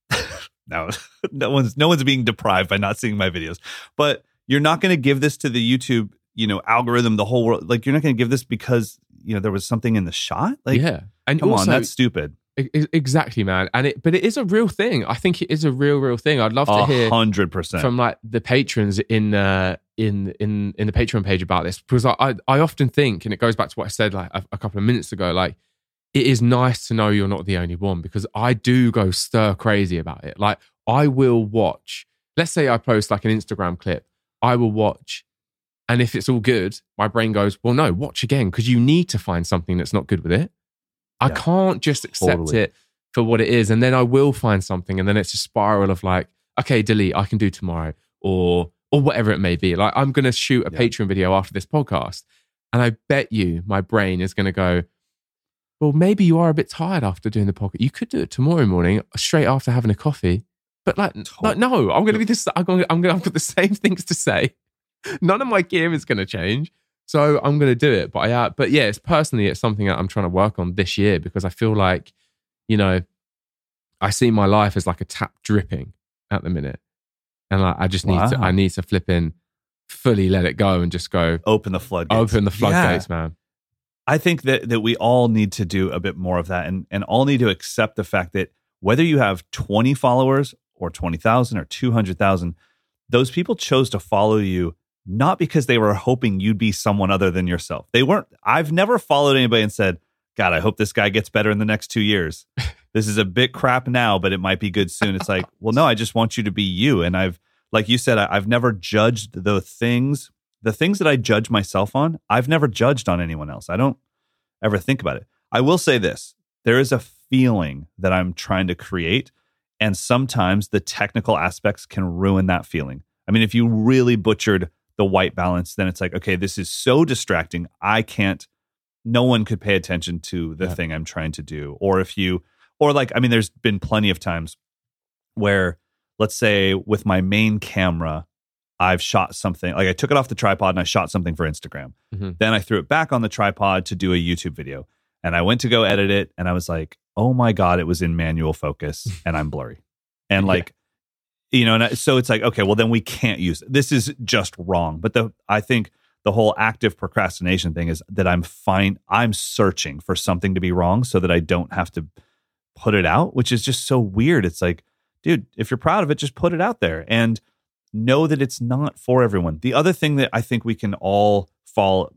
no, no one's no one's being deprived by not seeing my videos. But you're not gonna give this to the YouTube, you know, algorithm, the whole world. Like, you're not gonna give this because, you know, there was something in the shot. Like, yeah. And come also, on, that's stupid. E- Exactly, man. And it, but it is a real thing. I think it is a real, real thing. I'd love to A hear hundred percent from like the patrons in uh, in in in the Patreon page about this, because I, I I often think, and it goes back to what I said like a, a couple of minutes ago, like it is nice to know you're not the only one, because I do go stir crazy about it. Like, I will watch. Let's say I post like an Instagram clip, I will watch. And if it's all good, my brain goes, well, no, watch again, because you need to find something that's not good with it. I Yeah, can't just accept totally. it for what it is. And then I will find something. And then it's a spiral of like, okay, delete, I can do tomorrow, or or whatever it may be. Like, I'm going to shoot a Yeah. Patreon video after this podcast. And I bet you my brain is going to go, well, maybe you are a bit tired after doing the podcast. You could do it tomorrow morning, straight after having a coffee. But like, like no, I'm going to be this, I'm going to, I'm going to have the same things to say. None of my gear is going to change. So I'm going to do it. But I, uh, but yeah, it's personally, it's something that I'm trying to work on this year, because I feel like, you know, I see my life as like a tap dripping at the minute. And like, I just need Wow. to, I need to flip in, fully let it go and just go, Open the floodgates. open the floodgates, Yeah. man. I think that that we all need to do a bit more of that, and and all need to accept the fact that whether you have twenty followers or twenty thousand or two hundred thousand, those people chose to follow you not because they were hoping you'd be someone other than yourself. They weren't. I've never followed anybody and said, God, I hope this guy gets better in the next two years. This is a bit crap now, but it might be good soon. It's like, well, no, I just want you to be you. And I've, like you said, I, I've never judged the things, the things that I judge myself on. I've never judged on anyone else. I don't ever think about it. I will say this. There is a feeling that I'm trying to create, and sometimes the technical aspects can ruin that feeling. I mean, if you really butchered the white balance, then it's like, okay, this is so distracting. I can't, no one could pay attention to the Yeah. thing I'm trying to do. Or if you, or like, I mean, there's been plenty of times where, let's say with my main camera, I've shot something, like I took it off the tripod and I shot something for Instagram. Mhm. Then I threw it back on the tripod to do a YouTube video. And I went to go edit it, and I was like, oh my God, it was in manual focus and I'm blurry. And like, you know, and I, so it's like, okay, well then we can't use it. This is just wrong. But the I think the whole active procrastination thing is that I'm fine. I'm searching for something to be wrong so that I don't have to put it out, which is just so weird. It's like, dude, if you're proud of it, just put it out there and know that it's not for everyone. The other thing that I think we can all fall,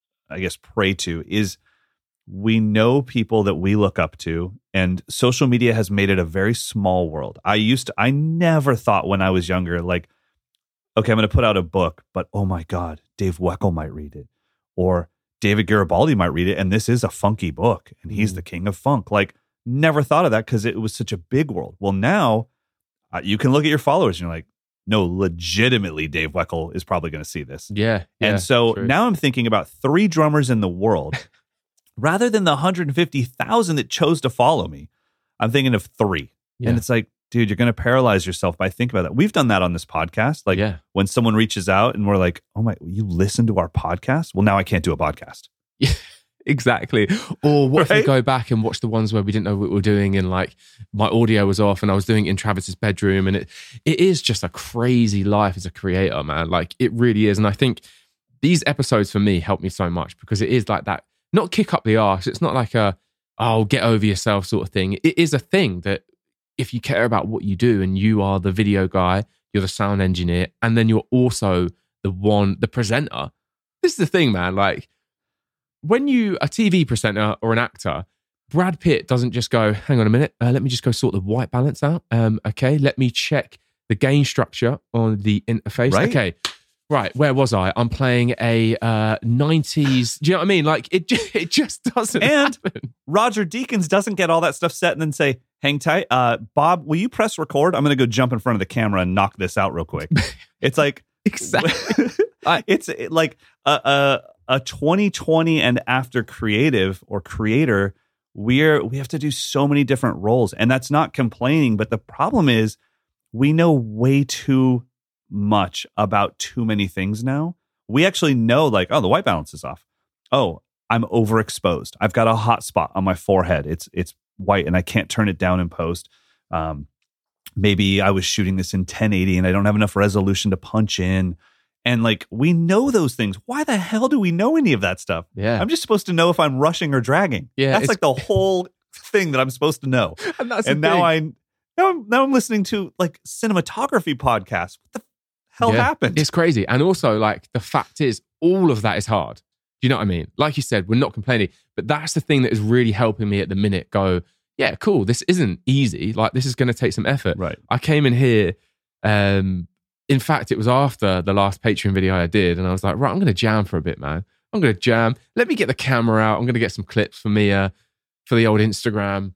I guess, prey to is we know people that we look up to, and social media has made it a very small world. I used to, I never thought when I was younger, like, okay, I'm going to put out a book, but oh my God, Dave Weckl might read it, or David Garibaldi might read it, and this is a funky book, and he's Mm. the king of funk. Like, never thought of that because it was such a big world. Well, now uh, you can look at your followers and you're like, no, legitimately, Dave Weckl is probably going to see this. Yeah. yeah, and so true. now I'm thinking about three drummers in the world rather than the one hundred fifty thousand that chose to follow me. I'm thinking of three. Yeah. And it's like, dude, you're going to paralyze yourself by thinking about that. We've done that on this podcast. Like yeah. when someone reaches out and we're like, oh my, you listen to our podcast? Well, now I can't do a podcast. Exactly. Or what if Right? we go back and watch the ones where we didn't know what we were doing, and like my audio was off and I was doing it in Travis's bedroom, and it it is just a crazy life as a creator, man. Like it really is. And I think these episodes for me help me so much because it is like that, not kick up the arse. It's not like a, oh, get over yourself sort of thing. It is a thing that if you care about what you do and you are the video guy, you're the sound engineer, and then you're also the one, the presenter. This is the thing, man. Like, when you, a T V presenter or an actor, Brad Pitt doesn't just go, hang on a minute, uh, let me just go sort the white balance out. Um, okay, let me check the gain structure on the interface. Right. Okay, right, where was I? I'm playing a uh, nineties, do you know what I mean? Like, it, it just doesn't And happen. Roger Deakins doesn't get all that stuff set and then say, hang tight. Uh, Bob, will you press record? I'm going to go jump in front of the camera and knock this out real quick. It's like, Exactly. it's like a, a, a twenty twenty and after creative or creator, we're, we have to do so many different roles. And that's not complaining, but the problem is we know way too much about too many things now. We actually know, like, oh, the white balance is off. Oh, I'm overexposed. I've got a hot spot on my forehead. It's it's white and I can't turn it down in post. Um, maybe I was shooting this in ten eighty and I don't have enough resolution to punch in. And like, we know those things. Why the hell do we know any of that stuff? Yeah. I'm just supposed to know if I'm rushing or dragging. Yeah, That's it's- like the whole thing that I'm supposed to know. And that's And the now thing. I now I'm, now I'm listening to like cinematography podcasts. What the hell Yeah, happened? It's crazy. And also, like, the fact is, all of that is hard. Do you know what I mean? Like you said, we're not complaining, but that's the thing that is really helping me at the minute go, yeah, cool. This isn't easy. Like, this is going to take some effort. Right. I came in here. Um, in fact, it was after the last Patreon video I did, and I was like, right, I'm going to jam for a bit, man. I'm going to jam. Let me get the camera out. I'm going to get some clips for Mia, for the old Instagram.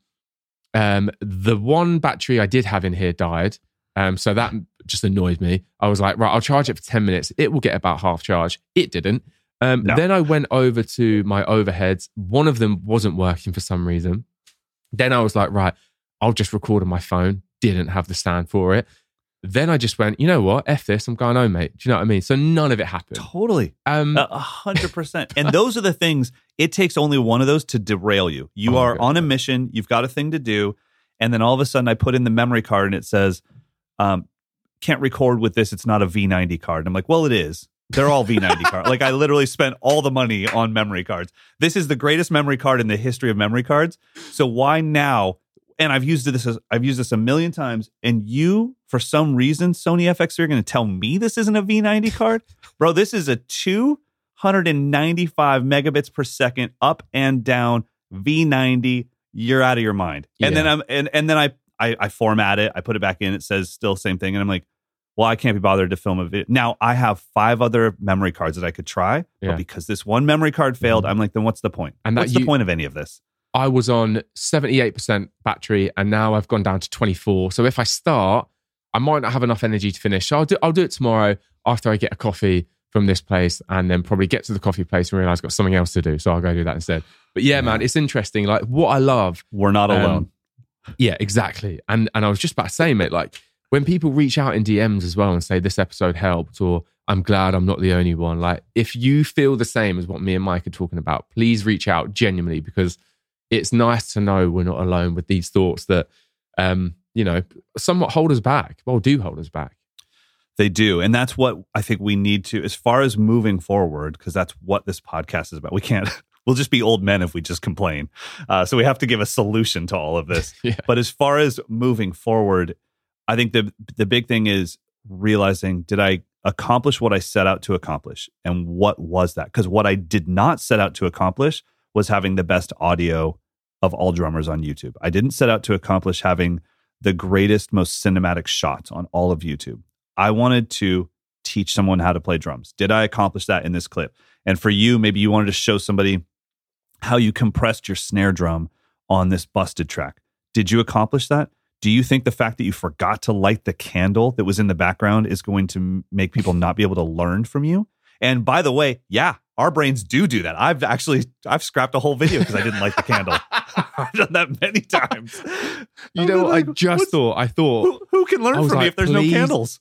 Um, the one battery I did have in here died. Um, so that just annoyed me. I was like, right, I'll charge it for ten minutes. It will get about half charge. It didn't. Um, No. Then I went over to my overheads. One of them wasn't working for some reason. Then I was like, right, I'll just record on my phone. Didn't have the stand for it. Then I just went, you know what? F this. I'm going home, mate. Do you know what I mean? So none of it happened. Totally. Um, A hundred percent. And those are the things, it takes only one of those to derail you. You Oh, are God. on a mission, you've got a thing to do, and then all of a sudden I put in the memory card and it says, um, can't record with this, it's not a V ninety card. I'm like, well, it is. They're all V ninety cards. Like, I literally spent all the money on memory cards. This is the greatest memory card in the history of memory cards. So why now? And I've used this as, I've used this a million times. And you, for some reason, Sony F X three are going to tell me this isn't a V ninety card, bro. This is a two hundred ninety-five megabits per second up and down V ninety. You're out of your mind. And Yeah. then I'm and and then I, I I format it. I put it back in. It says still same thing. And I'm like, well, I can't be bothered to film a video. Now I have five other memory cards that I could try, Yeah. but because this one memory card failed, Mhm. I'm like, then what's the point? And that what's the you- point of any of this? I was on seventy-eight percent battery and now I've gone down to twenty-four. So if I start, I might not have enough energy to finish. So I'll do, I'll do it tomorrow after I get a coffee from this place and then probably get to the coffee place and realize I've got something else to do. So I'll go do that instead. But yeah, man, it's interesting. Like, what I love. We're not Um, alone. Yeah, exactly. And and I was just about to say, mate, like, when people reach out in D Ms as well and say this episode helped, or I'm glad I'm not the only one. Like, if you feel the same as what me and Mike are talking about, please reach out genuinely, because it's nice to know we're not alone with these thoughts that, um, you know, somewhat hold us back. Well, do hold us back. They do. And that's what I think we need to, as far as moving forward, because that's what this podcast is about. We can't, we'll just be old men if we just complain. Uh, so we have to give a solution to all of this. Yeah. But as far as moving forward, I think the the big thing is realizing, did I accomplish what I set out to accomplish? And what was that? Because what I did not set out to accomplish was having the best audio of all drummers on YouTube. I didn't set out to accomplish having the greatest, most cinematic shots on all of YouTube. I wanted to teach someone how to play drums. Did I accomplish that in this clip? And for you, maybe you wanted to show somebody how you compressed your snare drum on this busted track. Did you accomplish that? Do you think the fact that you forgot to light the candle that was in the background is going to m- make people not be able to learn from you? And by the way, yeah, our brains do do that. I've actually, I've scrapped a whole video because I didn't light the candle. I've done that many times. You know what I just What's- thought? I thought, Who, who can learn I was from me like, if there's please- no candles?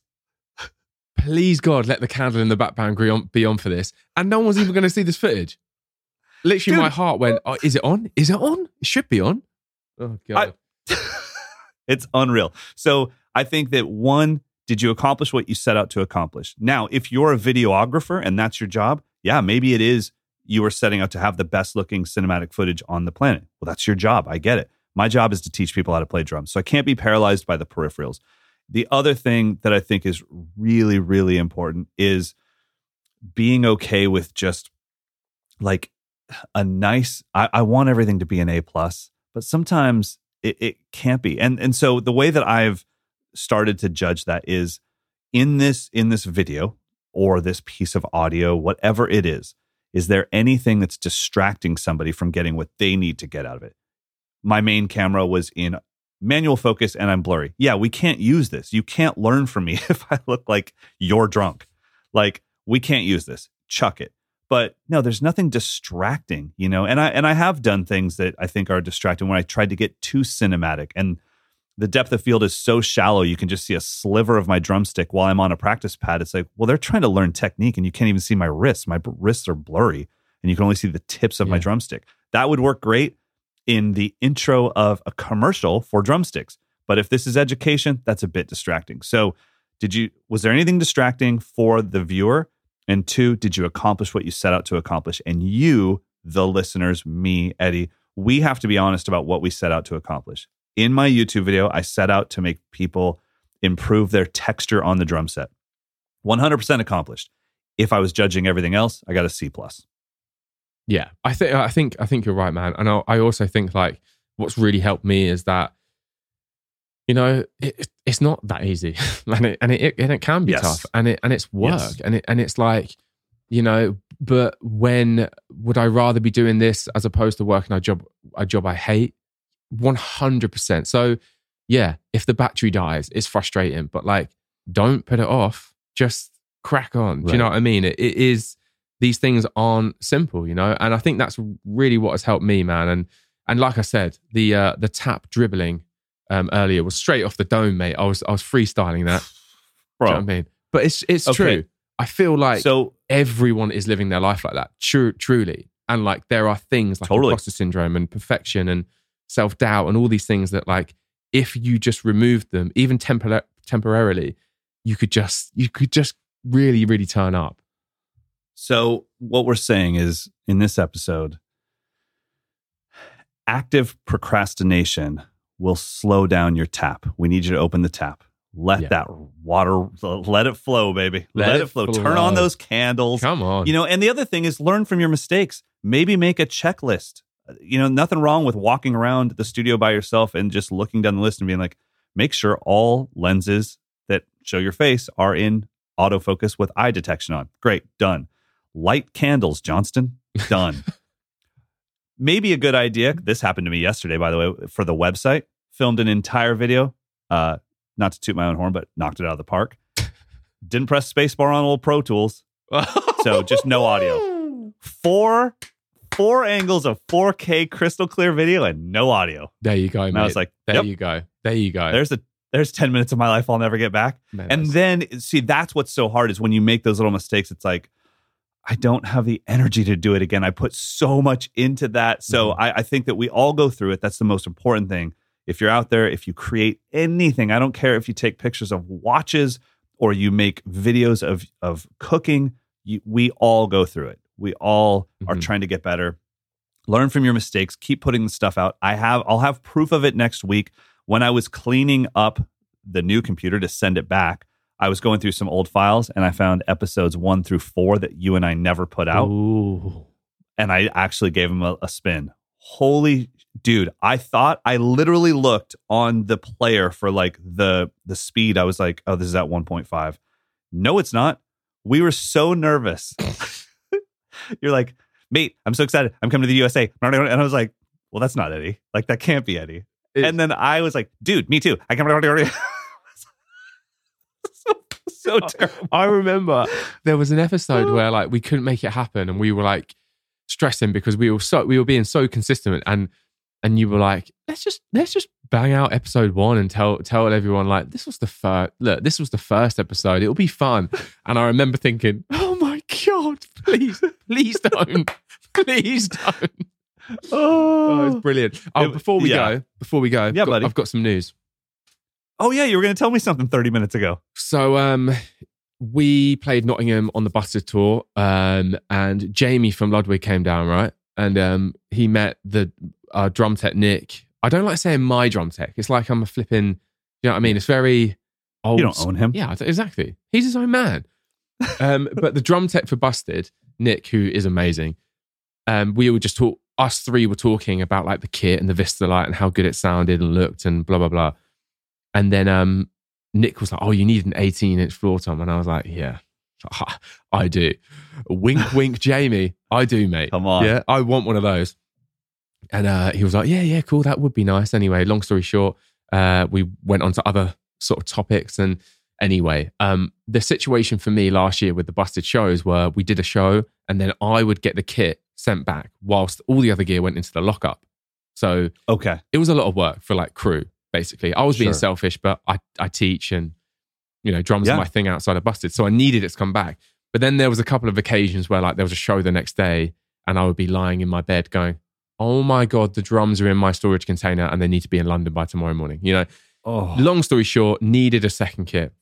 please God, let the candle in the background be on, be on for this. And no one's even going to see this footage. Literally, Dude. my heart went, oh, is it on? Is it on? It should be on. Oh, God. It's unreal. So I think that, one, did you accomplish what you set out to accomplish? Now, if you're a videographer and that's your job, yeah, maybe it is you were setting out to have the best looking cinematic footage on the planet. Well, that's your job. I get it. My job is to teach people how to play drums. So I can't be paralyzed by the peripherals. The other thing that I think is really, really important is being okay with just like a nice, I, I want everything to be an A plus, but sometimes it, it can't be. And and so the way that I've started to judge that is in this in this video or this piece of audio, whatever it is, is there anything that's distracting somebody from getting what they need to get out of it? My main camera was in manual focus and I'm blurry. Yeah, we can't use this. You can't learn from me if I look like you're drunk. Like, we can't use this. Chuck it. But no, there's nothing distracting, you know? And I and I have done things that I think are distracting when I tried to get too cinematic. And the depth of field is so shallow, you can just see a sliver of my drumstick while I'm on a practice pad. It's like, well, they're trying to learn technique and you can't even see my wrists. My b- wrists are blurry and you can only see the tips of yeah. my drumstick. That would work great in the intro of a commercial for drumsticks. But if this is education, that's a bit distracting. So did you, was there anything distracting for the viewer? And two, did you accomplish what you set out to accomplish? And you, the listeners, me, Eddie, we have to be honest about what we set out to accomplish. In my YouTube video, I set out to make people improve their texture on the drum set. one hundred percent accomplished. If I was judging everything else, I got a C plus. Yeah, I think I think I think you're right, man. And I, I also think like what's really helped me is that, you know, it, it's not that easy, and it and it and it can be yes. tough, and it and it's work, yes. and it and it's like, you know. But when would I rather be doing this as opposed to working a job a job I hate? one hundred percent. So yeah, if the battery dies, it's frustrating, but like, don't put it off. Just crack on. Right. Do you know what I mean? It, it is. These things aren't simple, you know, and I think that's really what has helped me, man. And and like I said, the uh, the tap dribbling um, earlier was straight off the dome, mate. I was I was freestyling that, bro. Do you know what I mean? But it's it's okay. true. I feel like so, everyone is living their life like that, true, truly. And like there are things like totally. imposter syndrome and perfection and self doubt and all these things that like if you just removed them, even tempor- temporarily, you could just you could just really really turn up. So what we're saying is, in this episode, active procrastination will slow down your tap. We need you to open the tap. Let yeah. that water, let it flow, baby. Let, let it flow. flow. Turn on those candles. Come on. You know, and the other thing is learn from your mistakes. Maybe make a checklist. You know, nothing wrong with walking around the studio by yourself and just looking down the list and being like, make sure all lenses that show your face are in autofocus with eye detection on. Great, done. Light candles, Johnston. Done. Maybe a good idea. This happened to me yesterday, by the way, for the website. Filmed an entire video. Uh, not to toot my own horn, but knocked it out of the park. Didn't press spacebar on old Pro Tools. So just no audio. Four, four angles of four K crystal clear video and no audio. There you go, and mate. I was like, there yep. you go. There you go. There's a there's ten minutes of my life I'll never get back. Man, and then, see, that's what's so hard is when you make those little mistakes, it's like, I don't have the energy to do it again. I put so much into that. So mm-hmm. I, I think that we all go through it. That's the most important thing. If you're out there, if you create anything, I don't care if you take pictures of watches or you make videos of, of cooking, you, we all go through it. We all mm-hmm. are trying to get better. Learn from your mistakes. Keep putting the stuff out. I have, I'll have proof of it next week. When I was cleaning up the new computer to send it back, I was going through some old files and I found episodes one through four that you and I never put out. Ooh. And I actually gave them a, a spin. Holy dude, I thought, I literally looked on the player for like the the speed. I was like, oh, this is at one point five. No, it's not. We were so nervous. You're like, mate, I'm so excited. I'm coming to the U S A. And I was like, well, that's not Eddie. Like, that can't be Eddie. It, and then I was like, dude, me too. I come to so, so terrible. I remember there was an episode where like we couldn't make it happen and we were like stressing because we were so we were being so consistent and and you were like, let's just let's just bang out episode one and tell tell everyone like this was the first look, this was the first episode. It'll be fun. And I remember thinking, oh my God, please, please don't. Please don't. Oh, it's brilliant. Oh, before we yeah. go, before we go, yeah, got, buddy. I've got some news. Oh yeah, you were going to tell me something thirty minutes ago. So um, we played Nottingham on the Busted tour, um, and Jamie from Ludwig came down, right? And um, he met the uh, drum tech Nick. I don't like saying my drum tech. It's like I'm a flipping, you know what I mean? It's very, old, You don't own him. Yeah, exactly. He's his own man. um, but the drum tech for Busted, Nick, who is amazing, um, we were just talk. Us three were talking about like the kit and the Vistalite and how good it sounded and looked and blah blah blah. And then um, Nick was like, "Oh, you need an eighteen inch floor tom," and I was like, "Yeah, I do." Wink, wink, Jamie, I do, mate. Come on, yeah, I want one of those. And uh, he was like, "Yeah, yeah, cool. That would be nice." Anyway, long story short, uh, we went on to other sort of topics and. Anyway, um, the situation for me last year with the Busted shows were we did a show and then I would get the kit sent back whilst all the other gear went into the lockup. So okay, it was a lot of work for like crew, basically. I was being Sure. selfish, but I, I teach and, you know, drums Yeah. are my thing outside of Busted. So I needed it to come back. But then there was a couple of occasions where like there was a show the next day and I would be lying in my bed going, oh my God, the drums are in my storage container and they need to be in London by tomorrow morning. You know, oh, long story short, needed a second kit.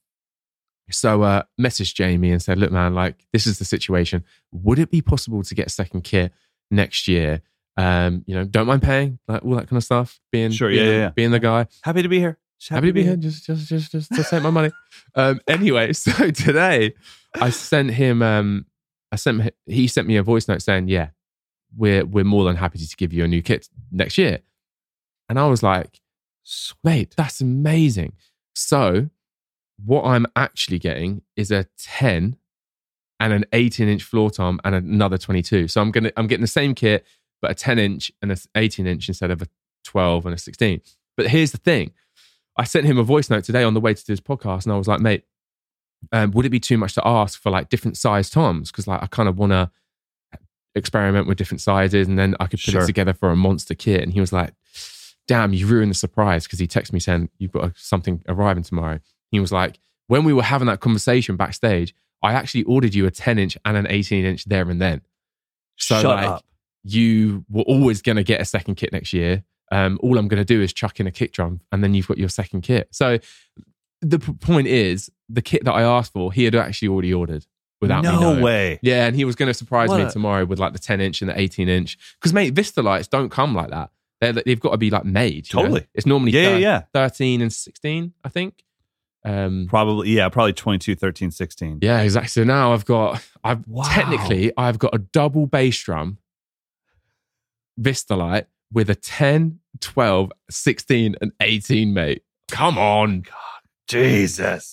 So uh, messaged Jamie and said, look, man, like this is the situation. Would it be possible to get a second kit next year? Um, you know, don't mind paying, like all that kind of stuff. Being, Sure, being, yeah, yeah, yeah. being the guy. happy to be here. Just Happy to be here. Just, just, just, just to save my money. Um, anyway, so today I sent him, um, I sent, him- he sent me a voice note saying, yeah, we're, we're more than happy to give you a new kit next year. And I was like, mate, that's amazing. So what I'm actually getting is a ten and an eighteen inch floor tom and another twenty-two. So I'm gonna I'm getting the same kit, but a ten inch and an eighteen inch instead of a twelve and a sixteen. But here's the thing. I sent him a voice note today on the way to this podcast and I was like, mate, um, would it be too much to ask for like different size toms? Because like I kind of want to experiment with different sizes and then I could put Sure. it together for a monster kit. And he was like, damn, you ruined the surprise, because he texted me saying, you've got something arriving tomorrow. He was like, when we were having that conversation backstage, I actually ordered you a ten inch and an eighteen inch there and then. So Shut like, up. you were always going to get a second kit next year. Um, all I'm going to do is chuck in a kick drum and then you've got your second kit. So the p- point is, the kit that I asked for, he had actually already ordered without me No knowing. way. Yeah, and he was going to surprise What me a- tomorrow with like the ten inch and the eighteen inch. Because mate, Vistalites don't come like that. They're, they've got to be like made. you know? Totally. It's normally Yeah, yeah, thir- yeah. thirteen and sixteen, I think. Um, Probably, yeah, probably twenty-two, thirteen, sixteen. yeah, exactly. So now I've got, I've Wow. technically, I've got a double bass drum Vistalite with a ten, twelve, sixteen, and eighteen, mate. Come on. Jesus.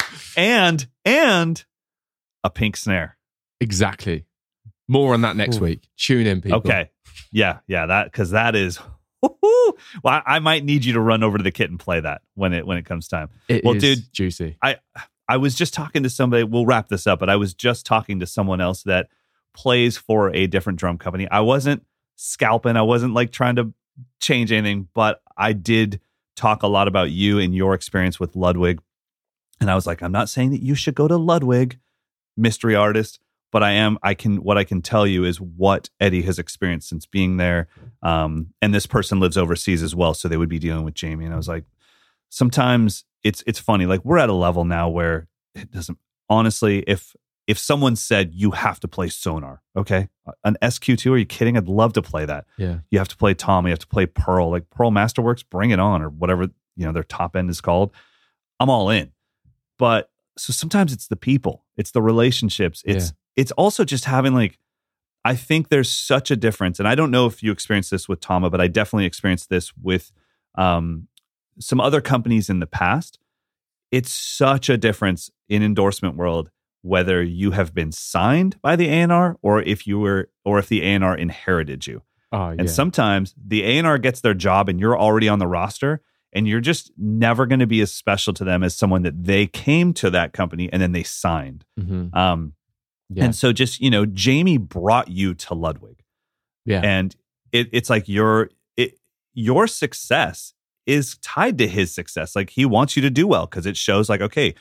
And, and a pink snare. Exactly. More on that next Ooh. week. Tune in, people. Okay. Yeah, yeah, that, because that is, woo-hoo. Well, I, I might need you to run over to the kit and play that when it when it comes time. It Well, is dude, juicy. I I was just talking to somebody. We'll wrap this up, but I was just talking to someone else that plays for a different drum company. I wasn't scalping. I wasn't like trying to change anything, but I did talk a lot about you and your experience with Ludwig. And I was like, I'm not saying that you should go to Ludwig, mystery artist, but I am. I can. What I can tell you is what Eddie has experienced since being there. Um, and this person lives overseas as well, so they would be dealing with Jamie. And I was like, sometimes it's it's funny. Like we're at a level now where it doesn't. Honestly, if if someone said you have to play Sonar, okay, an S Q two, are you kidding? I'd love to play that. Yeah. You have to play Tom. You have to play Pearl, like Pearl Masterworks. Bring it on, or whatever you know their top end is called. I'm all in. But so sometimes it's the people, it's the relationships. It's Yeah. it's also just having like. I think there's such a difference, and I don't know if you experienced this with Tama, but I definitely experienced this with um, some other companies in the past. It's such a difference in endorsement world whether you have been signed by the A and R or if you were or if the A and R inherited you. Oh, yeah. And sometimes the A and R gets their job and you're already on the roster and you're just never going to be as special to them as someone that they came to that company and then they signed. Mhm. Um, Yeah. And so just, you know, Jamie brought you to Ludwig. yeah. And it, it's like your it, your success is tied to his success. Like he wants you to do well because it shows like, okay,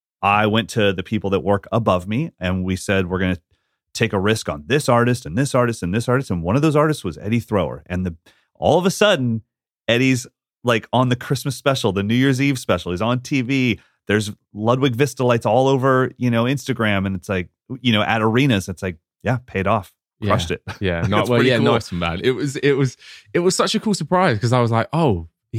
I went to the people that work above me and we said we're going to take a risk on this artist and this artist and this artist. And one of those artists was Eddie Thrower. And the all of a sudden, Eddie's like on the Christmas special, the New Year's Eve special. He's on T V. There's Ludwig Vistalites all over, you know, Instagram. And it's like, you know, at arenas, it's like, yeah, paid off. Crushed it. Yeah, no, It's well, pretty yeah, cool. nice man. It was, it was, it was such a cool surprise because I was like, oh, he,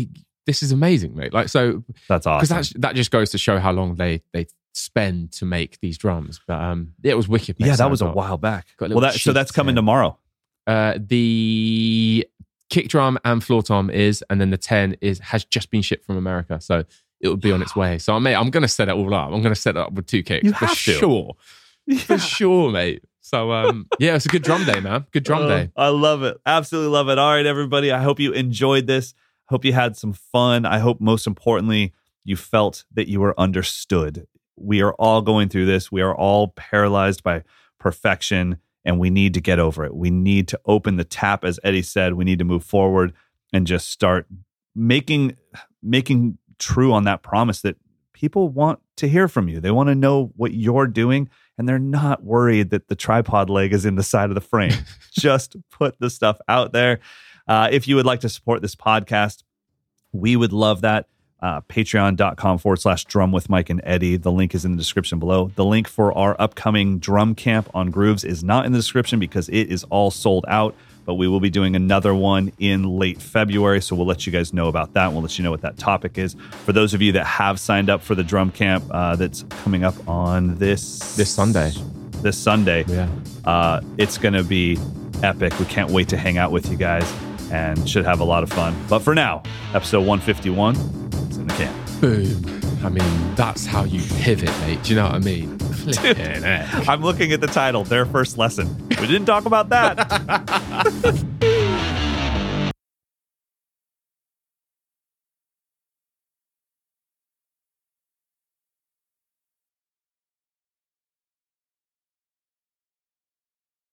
this is amazing, mate. Like, so That's awesome. because that that just goes to show how long they they spend to make these drums. But um, it was wicked. Mate. Yeah, So that was I a got- while back. got Well, little that so that's sheets coming here. tomorrow. Uh, the kick drum and floor tom is, and then the ten is has just been shipped from America, so it will be on its way. So, mate, I'm going to set it all up. I'm going to set it up with two kicks You for have to. sure, for sure, mate. So, um, yeah, it's a good drum day, man. Good drum Oh, day. I love it. Absolutely love it. All right, everybody. I hope you enjoyed this. Hope you had some fun. I hope most importantly, you felt that you were understood. We are all going through this. We are all paralyzed by perfection, and we need to get over it. We need to open the tap, as Eddie said. We need to move forward and just start making making true on that promise that people want to hear from you. They want to know what you're doing, and they're not worried that the tripod leg is in the side of the frame. Just put the stuff out there. Uh, if you would like to support this podcast, we would love that. Uh, Patreon.com forward slash drum with Mike and Eddie. The link is in the description below. The link for our upcoming drum camp on Grooves is not in the description because it is all sold out, but we will be doing another one in late February. So we'll let you guys know about that. We'll let you know what that topic is. For those of you that have signed up for the drum camp uh, that's coming up on this This Sunday. this Sunday, Yeah. uh, it's going to be epic. We can't wait to hang out with you guys and should have a lot of fun. But for now, episode one fifty-one is in the camp. Boom. I mean, that's how you pivot, mate. Do you know what I mean? Flipping heck. I'm looking at the title, Their First Lesson. We didn't talk about that.